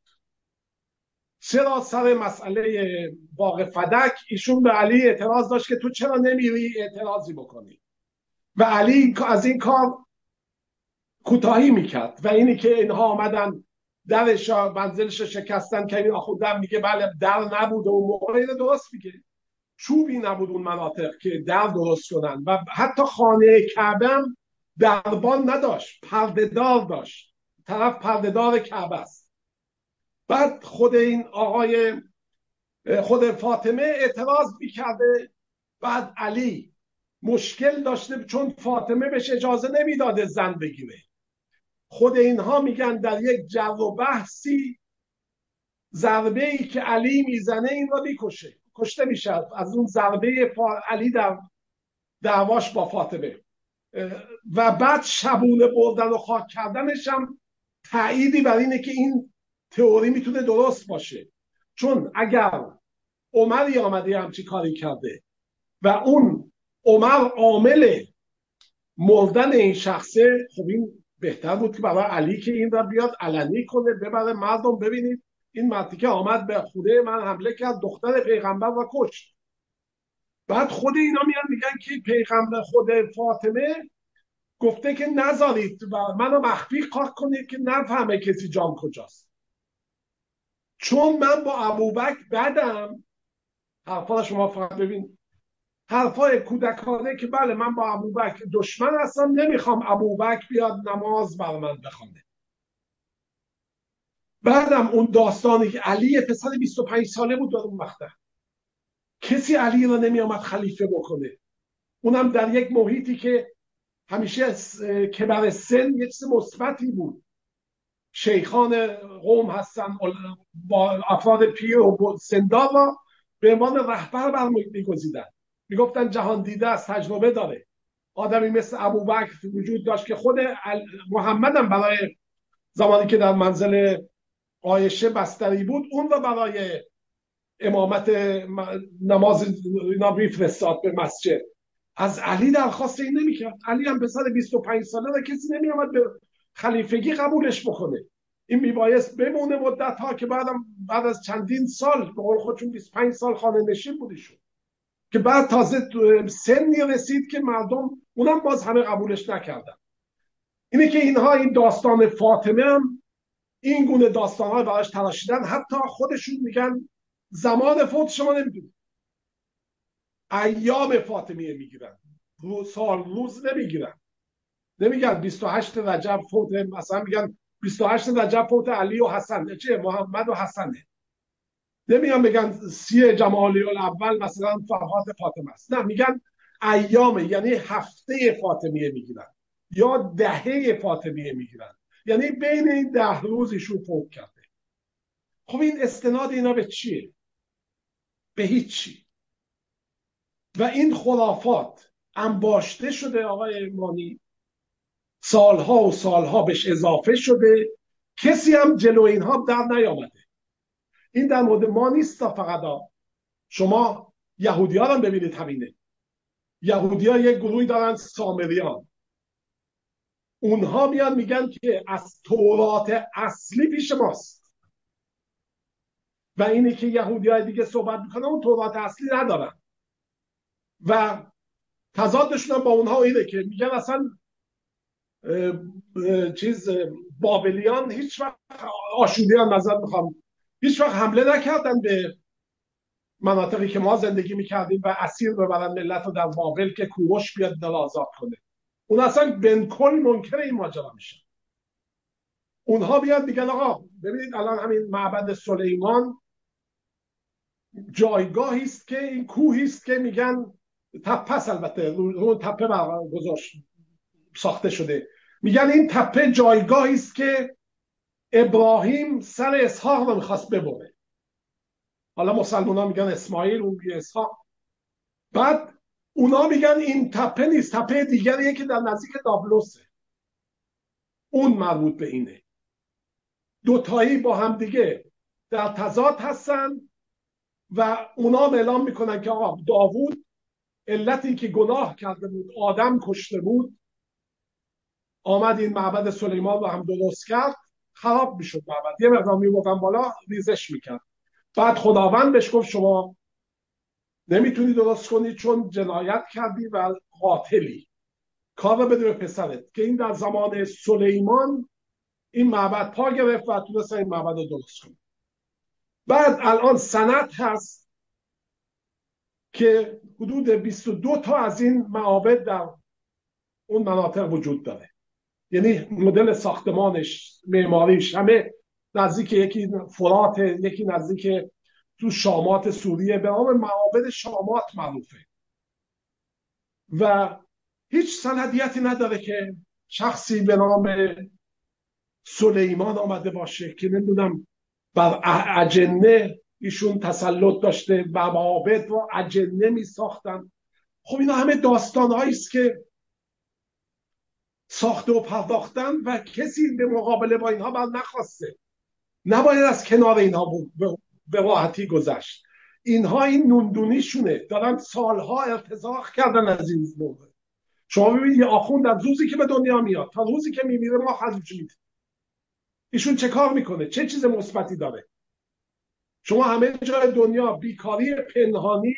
Speaker 2: چرا سر مسئله باغ فدک ایشون به علی اعتراض داشت که تو چرا نمیری اعتراضی بکنی و علی از این کار کوتاهی میکرد و اینی که اینها آمدن درش منزلش شکستن که این آخوندم میگه بله در نبود اون موقع، اینو درست میگه، چوبی نبود اون مناطق که در درست کنن و حتی خانه کعبه هم دربان نداشت، پردهدار داشت، طرف پردهدار کعبه است. بعد خود این آقای خود فاطمه اعتراض میکرده، بعد علی مشکل داشته چون فاطمه بهش اجازه نمیداده زن بگیره. خود اینها میگن در یک جر و بحثی ضربه ای که علی میزنه این رو میکشه، کشته میشه از اون ضربه علی در دعواش با فاطمه. و بعد شبونه بردن و خاک کردنش هم تأییدی بر اینه که این تئوری میتونه درست باشه، چون اگر عمری آمده همچی کاری کرده و اون عمر عامل مردن این شخصه، خب این بهتر بود که برای علی که این را بیاد علنی کنه، ببره مردم ببینید این مردی که آمد به خونه من حمله کرد، دختر پیغمبر و کشت. بعد خود اینا میگن که پیغمبر خود فاطمه گفته که نذارید و منو مخفی خاک کنید که نفهمه کسی جام کجاست، چون من با ابوبکر بدم. حرفا شما فقط ببین، حرفای کودکانه که بله من با ابوبکر دشمن هستم، نمیخوام ابوبکر بیاد نماز بر من بخونه. بعدم اون داستانی که علی پسر 25 ساله بود در اون مقطع، کسی علی رو نمیامد خلیفه بکنه، اونم در یک محیطی که همیشه کبر سن یک چیز مثبتی بود، شیخان قوم هستن با افراد پیر و سندار را به عنوان رهبر برمیگزیدن، میگفتن جهان دیده است، تجربه داره. آدمی مثل ابوبکر وجود داشت که خود محمد هم برای زمانی که در منزل عایشه بستری بود اون رو برای امامت نماز اینا میفرستاد به مسجد، از علی درخواست این نمیکرد. علی هم پسر 25 ساله و کسی نمیامد به خلیفگی قبولش بکنه، این میبایست بمونه مدت ها که بعد از چندین سال، به قول خودشون 25 سال خانه نشین بودیشون، که بعد تازه سنی رسید که مردم اونم باز همه قبولش نکردن. اینه که اینها این داستان فاطمه هم این گونه داستان ها براش تراشیدن، حتی خودشون میگن زمان فوت شما نمیدونید، ایام فاطمیه میگیرن، سال روز نمیگیرن، نمیگن 28 رجب فوت، مثلا میگن 28 رجب فوت علی و حسن، چه محمد و حسنه، نمیگن بگن 30 جمادی الاول مثلا فرهاد فاطمه است، نه میگن ایام، یعنی هفته فاطمیه میگیرن یا دهه فاطمیه میگیرن، یعنی بین این 10 روز ایشون فوت کرده. خب این استناد اینا به چیه؟ به هیچی. و این خرافات انباشته شده آقای مانی، سالها و سالها بهش اضافه شده، کسی هم جلو اینها در نیامده. این در مورد ما نیست فقط شما یهودی ها هم ببینید همینه. یهودی ها یک گروهی دارن سامریان، اونها میان میگن که از تورات اصلی پیش ماست و اینی که یهودی های دیگه صحبت میکنن اون تورات اصلی ندارن و تضادشون با اونها اینه که میگن اصلا بابلیان هیچ وقت، آشوریان نظر میخوام، هیچ وقت حمله نکردن به مناطقی که ما زندگی میکردیم و اسیر ببرن ملت رو در بابل که کوروش بیاد دل آزاد کنه. اون اصلا بنکل منکر این ماجرا میشه. اونها بیاد میگن آقا ببینید الان همین معبد سلیمان جایگاهی است که این کوهی است که میگن تپه، البته اون تپه گذاشت ساخته شده، میگن این تپه جایگاهی است که ابراهیم سر اسحاق رو میخواست ببره. حالا مسلمان ها میگن اسماعیل، اون میگه اسحاق. بعد اونا میگن این تپه نیست، تپه دیگریه که در نزدیک نابلسه، اون مربوط به اینه. دوتایی با هم دیگه در تضاد هستن و اونا اعلام میکنن که آقا داوود علتی که گناه کرده بود، آدم کشته بود، آمد این معبد سلیمان رو هم درست کرد، خراب میشد معبد، یه مقدار میبردن بالا ریزش میکرد. بعد خداوند بهش گفت شما نمیتونی درست کنی چون جنایت کردی و قاتلی، کار رو بده به پسرت. که این در زمان سلیمان این معبد پا گرفت و تونست این معبد رو درست کنه. بعد الان سند هست که حدود 22 تا از این معابد در اون مناطق وجود داره. یعنی مدل ساختمانش، معماریش همه نزدیک، یکی فرات، یکی نزدیک تو شامات سوریه، به نام معابد شامات معروفه و هیچ سندیتی نداره که شخصی به نام سلیمان آمده باشه که نمیدونم بر اجنه ایشون تسلط داشته، بر معابد و اجنه می ساختن. خب اینا همه داستانهایی است که ساخته و پرداختن و کسی به مقابله با اینها بر نخواسته. نباید از کنار اینها به راحتی گذشت. اینها این نوندونیشونه، دارن سالها ارتزاق کردن از این موضوع. شما ببینید یه آخوند در روزی که به دنیا میاد تا روزی که میمیره ما خرج میده. ایشون چه کار میکنه؟ چه چیز مثبتی داره؟ شما همه جای دنیا بیکاری پنهانی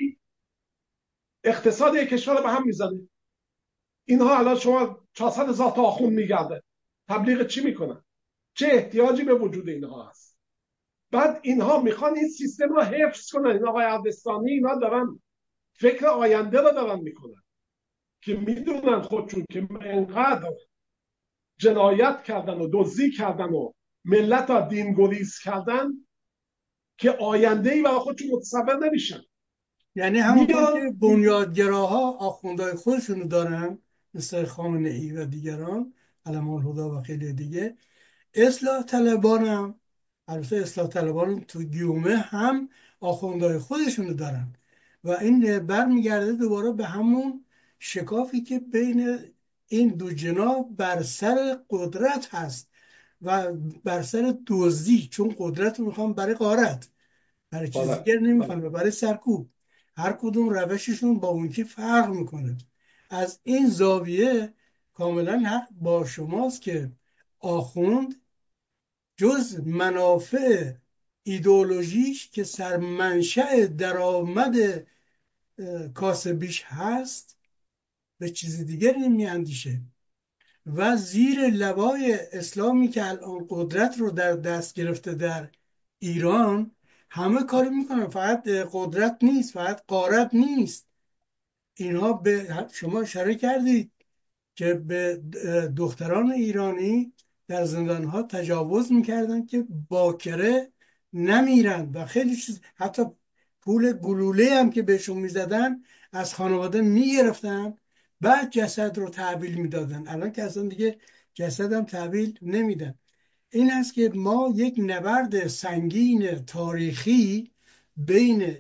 Speaker 2: اقتصاد یک کشور به هم میزنه. اینها الان شما 400,000 تا آخوند میگرده، تبلیغ چی میکنن؟ چه احتیاجی به وجود اینها هست؟ بعد اینها میخوان این سیستم رو حفظ کنن. این آقای اردستانی اینا دارن فکر آینده رو دارن میکنن که میدونن خودشون که انقدر جنایت کردن و دزدی کردن و ملت را دین گریز کردن که آینده ای برای خودشون متصور نمیشن.
Speaker 1: یعنی همونطور که بنیادگراها آخوندهای خودشونو دارن، مثل خامنه ای و دیگران، علم الهدا و خیلی دیگه، اصلاح طلبان هم، البته اصلاح طلبان تو گیومه هم آخوندهای خودشونو دارن و این برمیگرده دوباره به همون شکافی که بین این دو جناح بر سر قدرت هست و بر سر دزدی، چون قدرت رو میخوام برای غارت، برای چیز دیگر نمیخوان و برای سرکوب. هر کدوم روششون با اون که فرق میکنه. از این زاویه کاملا حق با شماست که آخوند جز منافع ایدئولوژیش که سرمنشأ درآمد کاسبیش هست به چیز دیگر نمیاندیشه و زیر لوای اسلامی که الان قدرت رو در دست گرفته در ایران همه کاری میکنن. فقط قدرت نیست، فقط غارت نیست. اینها به شما اشاره کردید که به دختران ایرانی در زندانها تجاوز میکردن که باکره نمیرن و خیلی چیز، حتی پول گلوله هم که بهشون میزدن از خانواده میگرفتن، بعد جسد رو تحویل میدادن. الان که اصلا دیگه جسد هم تحویل نمیدن. این است که ما یک نبرد سنگین تاریخی بین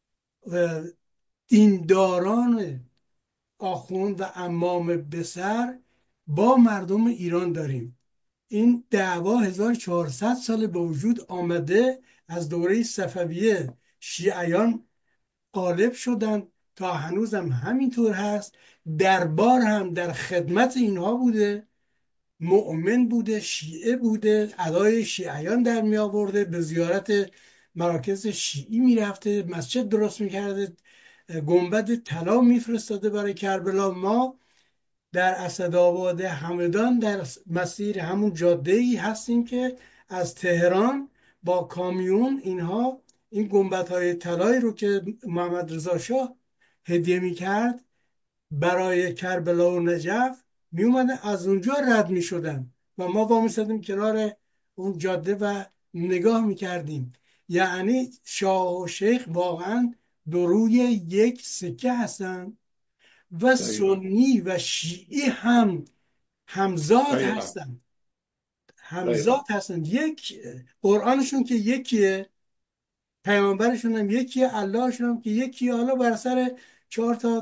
Speaker 1: دینداران آخوند و عمام بسر با مردم ایران داریم. این دعوا 1400 سال به وجود آمده. از دوره صفویه شیعیان غالب شدن، تا هنوزم همینطور هست. دربار هم در خدمت اینها بوده، مؤمن بوده، شیعه بوده، ادای شیعیان در می آورده، به زیارت مراکز شیعی می رفته، مسجد درست می کرده، گنبد طلا می فرستاده برای کربلا. ما در اسدآباد همدان در مسیر همون جاده ای هستیم که از تهران با کامیون اینها این گنبدهای طلایی رو که محمد رضا شاه هدیه می کرد برای کربلا و نجف می اومدن، از اونجا رد می شدن و ما با می کنار اون جاده و نگاه می کردیم. یعنی شاه و شیخ واقعا دو روی یک سکه هستن و
Speaker 2: دقیقا
Speaker 1: سنی و شیعی هم همزاد
Speaker 2: دقیقا
Speaker 1: هستن.
Speaker 2: دقیقا
Speaker 1: همزاد هستن، یک قرآنشون که یکیه، پیامبرشون هم یکیه، اللهشون هم که یکیه. حالا بر سر 4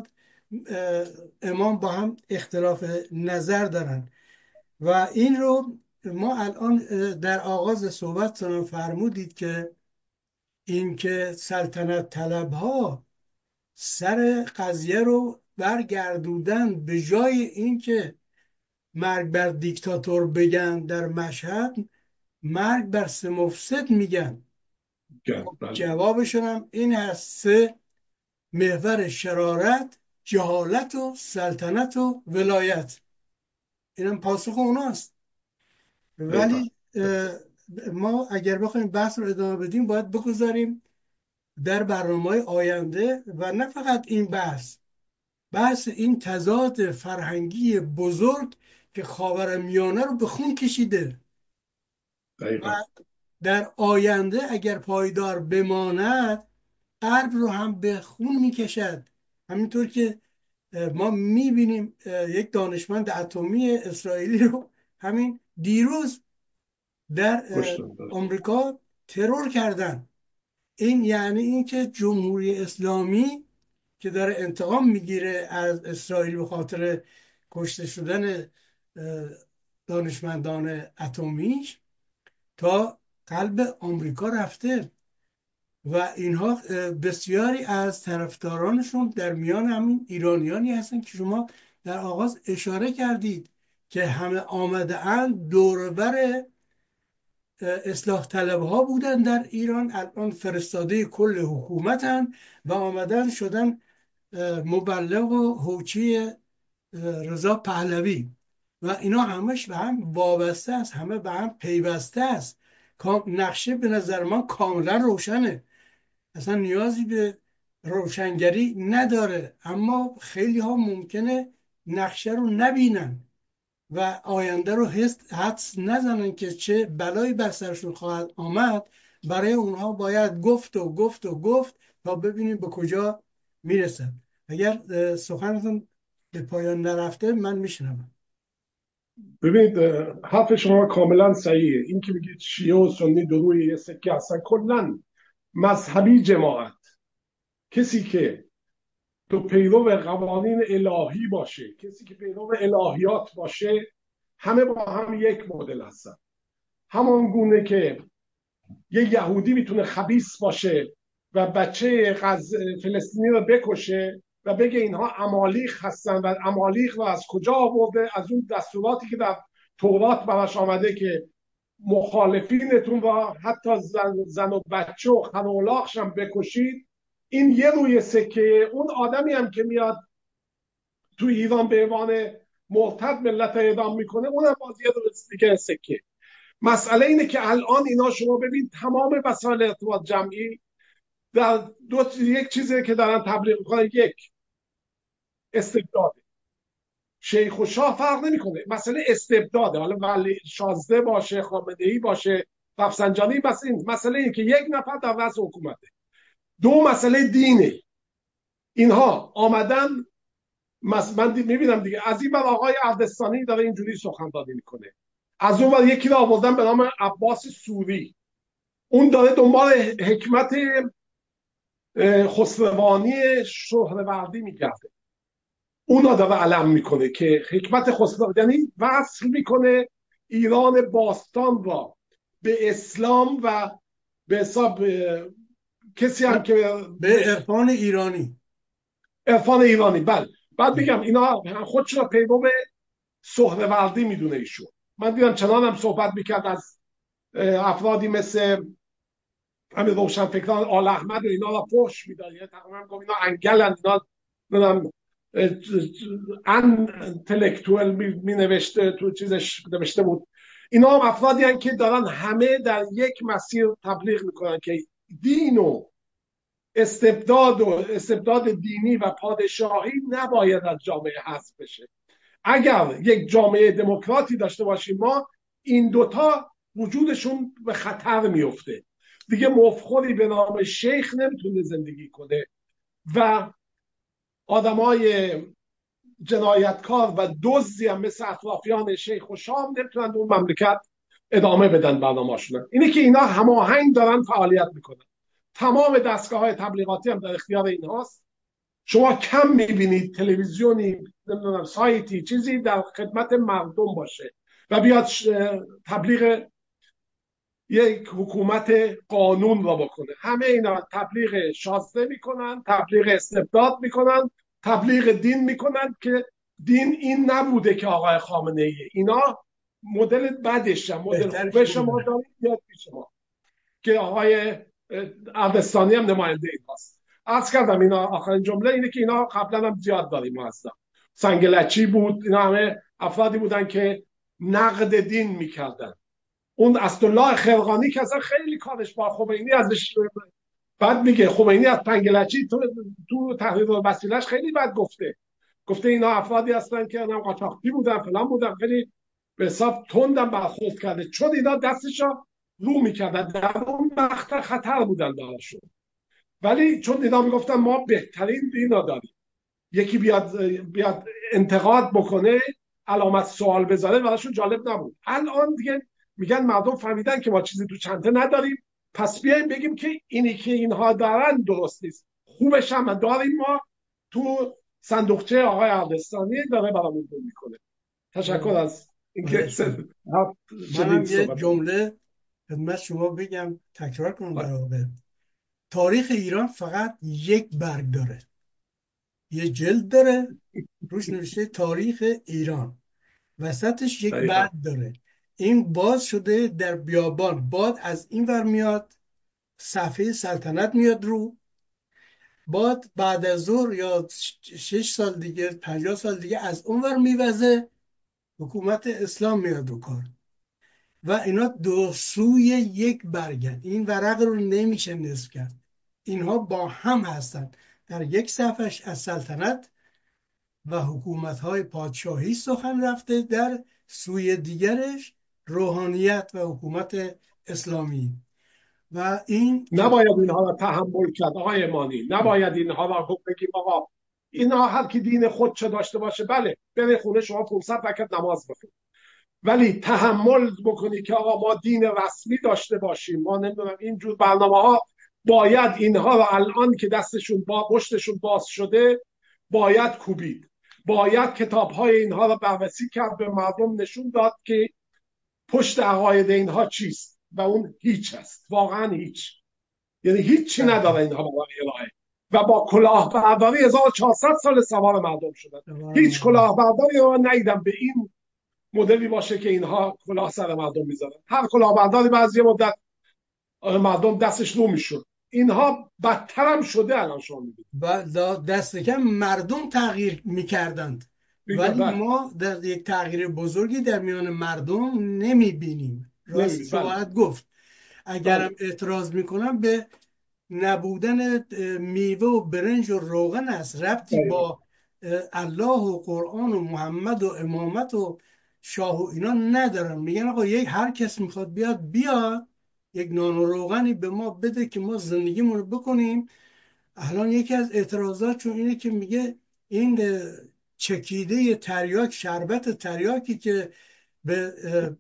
Speaker 1: امام با هم اختلاف نظر دارن و این رو ما الان در آغاز صحبتتون فرمودید که اینکه سلطنت طلب ها سر قضیه رو برگردوندن، به جای اینکه مرگ بر دیکتاتور بگن در مشهد، مرگ بر سه مفسد میگن. خب
Speaker 2: بله
Speaker 1: جوابشون هم این هست: سه محور شرارت، جهالت و سلطنت و ولایت. اینم پاسخ اوناست.
Speaker 2: دقیقا
Speaker 1: ولی ما اگر بخوایم بحث رو ادامه بدیم باید بگذاریم در برنامه‌های آینده، و نه فقط این بحث، بحث این تضاد فرهنگی بزرگ که خاورمیانه رو به خون کشیده و
Speaker 2: دقیقا
Speaker 1: در آینده اگر پایدار بماند غرب رو هم به خون میکشد. همینطور که ما میبینیم یک دانشمند اتمی اسرائیلی رو همین دیروز در
Speaker 2: کشتن داره.
Speaker 1: آمریکا ترور کردن. این یعنی اینکه جمهوری اسلامی که داره انتقام میگیره از اسرائیل به خاطر کشته شدن دانشمندان اتمیش، تا قلب آمریکا رفته و اینها بسیاری از طرفدارانشون در میان همین ایرانیانی هستن که شما در آغاز اشاره کردید که همه آمده اند دوربر اصلاح طلب ها بودن در ایران، الان فرستاده کل حکومتن و آمدن شدن مبلغ و حوچی رضا پهلوی و اینا همش به هم وابسته است، همه به هم پیوسته است. نقشه به نظر من کاملا روشنه، اصلا نیازی به روشنگری نداره، اما خیلی ها ممکنه نقشه رو نبینن و آینده رو حدس نزنن که چه بلایی بر سرشون خواهد آمد. برای اونها باید گفت و گفت و گفت تا ببینیم به کجا میرسن. اگر سخنتون به پایان نرفته من میشنم.
Speaker 2: ببینید حرف شما کاملا صحیحه. این که بگید شیعه و سنی دو روی یه سکه هستن، کلا مذهبی جماعت، کسی که تو پیرو قوانین الهی باشه، کسی که پیرو الهیات باشه، همه با هم یک مدل هستن. همان گونه که یه یهودی میتونه خبیث باشه و بچه فلسطینی رو بکشه و بگه اینها عمالیق هستن و عمالیق رو از کجا آورده؟ از اون دستوراتی که در تورات براش آمده که مخالفینتون و حتی زن و بچه و خنولاخش هم بکشید. این یه روی سکه. اون آدمی هم که میاد تو ایران به عنوان مرتد ملت اعدام میکنه، اونم باز یه روی دیگه سکه. مسئله اینه که الان اینا شما ببین تمام وسایل ارتباط جمعی در یک چیزی که دارن تبلیغ میکنن، یک استبداد. شیخ و شاه فرق نمیکنه، مسئله استبداده. حالا ولی شازده باشه، خامنه ای باشه، رفسنجانی، بس این مسئله اینه که یک نفر در رأس حکومته. دو، مسئله دینه. اینها آمدن من میبینم دیگه، از این بر آقای اردستانی داره اینجوری سخنرانی میکنه، از اون بر یکی رو آوردن به نام عباس سوری، اون داره دنبال حکمت خسروانی شهروردی میگرده. اونا داره علم میکنه که حکمت خسروانی، یعنی وصل میکنه ایران باستان را به اسلام و به حساب کسی هم که
Speaker 1: به عرفان ایرانی.
Speaker 2: عرفان ایرانی. بله. بعد بگم اینا خودشون را پیرو سهروردی میدونه ایشون. من دیدم چنان هم صحبت میکرد از افرادی مثل همین روشنفکران آل احمد و اینا را فحش میداد، یعنی تقریبا گفت اینا انگلن، اینا انتلکتوال می نوشته تو چیزش نوشته بود. اینا هم افرادی هستند که دارن همه در یک مسیر تبلیغ میکنن که دین و استبداد دینی و پادشاهی نباید از جامعه حذف بشه. اگر یک جامعه دموکراتی داشته باشیم ما، این دوتا وجودشون به خطر میفته. دیگه مفخوری به نام شیخ نمیتونه زندگی کنه و آدمای جنایتکار و دزدی هم مثل اطرافیان شیخ و شام نمیتونن اون مملکت ادامه بدن برنامه‌شون. اینه که اینا هماهنگ دارن فعالیت میکنن. تمام دستگاه‌های تبلیغاتی هم در اختیار اینهاست. شما کم میبینید تلویزیونی، نمیدونم سایتی، چیزی در خدمت مردم باشه و بیاد تبلیغ یک حکومت قانون را بکنه. همه اینا تبلیغ شازده میکنن، تبلیغ استبداد میکنن، تبلیغ دین میکنن که دین این نبوده که آقای خامنه ای. اینا مدل بدشه، مدل خوبش ما داریم یاد پیش ما که آقای اردستانی هم نماینده این هست. عرض کردم اینا آخرین جمله اینه که اینا قبلا هم زیاد داریم ما هستم. سنگلچی بود، اینا همه افرادی بودن که نقد دین میکردن. اون اسدالله خرقانی که اصلا خیلی کارش با خمینی ازش بعد میگه خمینی از پنگلچی تو تحریر وسیله‌اش خیلی بد گفته اینا افرادی هستن که هم قاچاقچی بودن فلان بودن، خیلی به حساب تندم برخورد کرده چون اینا دستشو رو میکردن، در اون مقطع خطر بودن براشون. ولی چون اینا میگفتن ما بهترین دینا داریم، یکی بیاد انتقاد بکنه علامت سوال بذاره براشون جالب نبود. الان دیگه میگن مردم فهمیدن که ما چیزی تو چنته نداریم، پس بیایم بگیم که اینی که اینها دارن درست نیست، خوبش هم داریم ما تو صندوقچه آقای اردستانی داره برامون دور میکنه. تشکر از اینکه
Speaker 1: منم یه جمله خدمت شما بگم، تکرار کنم در واقع. تاریخ ایران فقط یک برگ داره، یه جلد داره روش نوشته تاریخ ایران، وسطش یک برگ داره. این باز شده در بیابان، باد از این ور میاد، صفحه سلطنت میاد رو، بعد از ظهر یا 6 سال دیگه 50 سال دیگه از اون ور میوزه، حکومت اسلام میاد رو کار و اینا دو سوی یک برگن. این ورق رو نمیشه نصف کرد، اینها با هم هستن. در یک صفحش از سلطنت و حکومت‌های پادشاهی سخن رفته، در سوی دیگرش روحانیت و حکومت اسلامی. و این
Speaker 2: نباید اینها را تحمل کرد آقای مانی، نباید اینها را بگیم آقا اینا هر کی دین خودشو داشته باشه بله بره خونه شما 500 رکعت نماز بخون، ولی تحمل بکنی که آقا ما دین رسمی داشته باشیم، ما نمیدونم اینجور برنامه‌ها باید اینها را الان که دستشون پشتشون باز شده باید کوبید، باید کتاب‌های اینها را بررسی کرد، به مردم نشون داد که پشت عقاید اینها چیست و اون هیچ است، واقعا هیچ، یعنی هیچی نداره اینها برای ارائه. و با کلاهبرداری 1400 سال سوار مردم شدن، هیچ کلاهبرداری رو ندیدم به این مدلی باشه که اینها کلاه سر مردم میذارن. هر کلاهبرداری بعضی مدت مردم دستش رو میشد، اینها بدتر هم شده الان شما میبینید.
Speaker 1: و دست کم مردم تغییر میکردند، ولی ما در یک تغییر بزرگی در میان مردم نمیبینیم. راست باید گفت. اگرم اعتراض میکنم به نبودن میوه و برنج و روغن است، ربطی با الله و قرآن و محمد و امامت و شاه و اینا ندارن. میگن آقا هر کس میخواد بیاد یک نان و روغنی به ما بده که ما زندگیمون رو بکنیم. الان یکی از اعتراضات چون اینه که میگه این چکیده تریاک، شربت تریاکی که به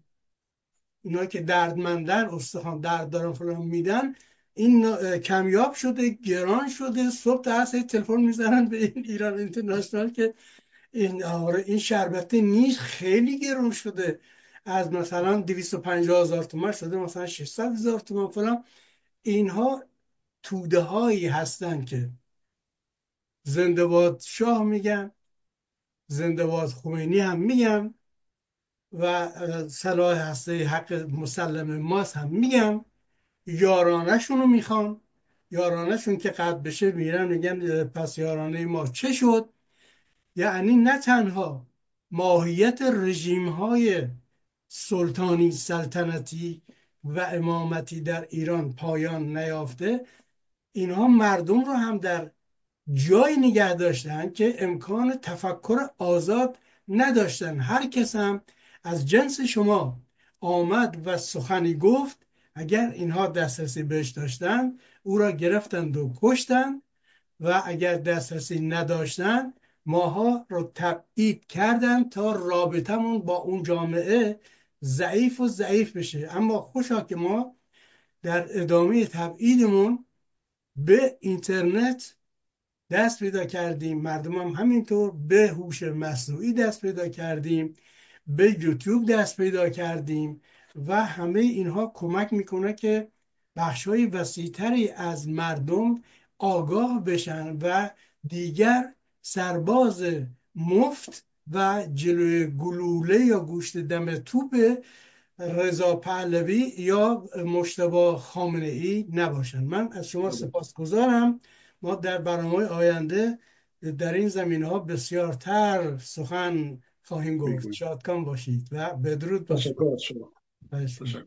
Speaker 1: اینا که دردمندن، استخوان درد دارن فلان میدن، این کمیاب شده، گران شده. صبح تا هست تلفن میزنن به این ایران اینترنشنال که این شربته نیست، خیلی گران شده، از مثلا 250,000 تومان شده مثلا 600,000 تومان فلان. اینها توده هایی هستن که زنده باد شاه میگن، زنده باد خمینی هم میگن و صلاح هسته حق مسلم ماست هم میگن. یارانشون رو میخوان، یارانشون که قطع بشه میرن میگن پس یارانه ما چه شد. یعنی نه تنها ماهیت رژیم های سلطانی، سلطنتی و امامتی در ایران پایان نیافته، اینها مردم رو هم در جای نگه داشتن که امکان تفکر آزاد نداشتن. هر کس هم از جنس شما آمد و سخنی گفت، اگر اینها دسترسی بهش داشتن او را گرفتند و کشتند و اگر دسترسی نداشتن ماها رو تبعید کردن تا رابطمون با اون جامعه ضعیف و ضعیف بشه. اما خوشا که ما در ادامه تبعیدمون به اینترنت دست پیدا کردیم، مردم هم همینطور به هوش مصنوعی دست پیدا کردیم، به یوتیوب دست پیدا کردیم و همه اینها کمک میکنه که بخش‌های وسیع‌تری از مردم آگاه بشن و دیگر سرباز مفت و جلوی گلوله یا گوشت دم توپ رضا پهلوی یا مجتبی خامنه‌ای نباشن. من از شما سپاسگزارم. ما در برنامه آینده در این زمینه بسیارتر سخن خواهیم گفت.
Speaker 2: میگوید.
Speaker 1: شادکام باشید و بدرود باشید.
Speaker 2: تشکر از شما.
Speaker 1: خواهش
Speaker 2: تشکر.
Speaker 1: می‌کنم.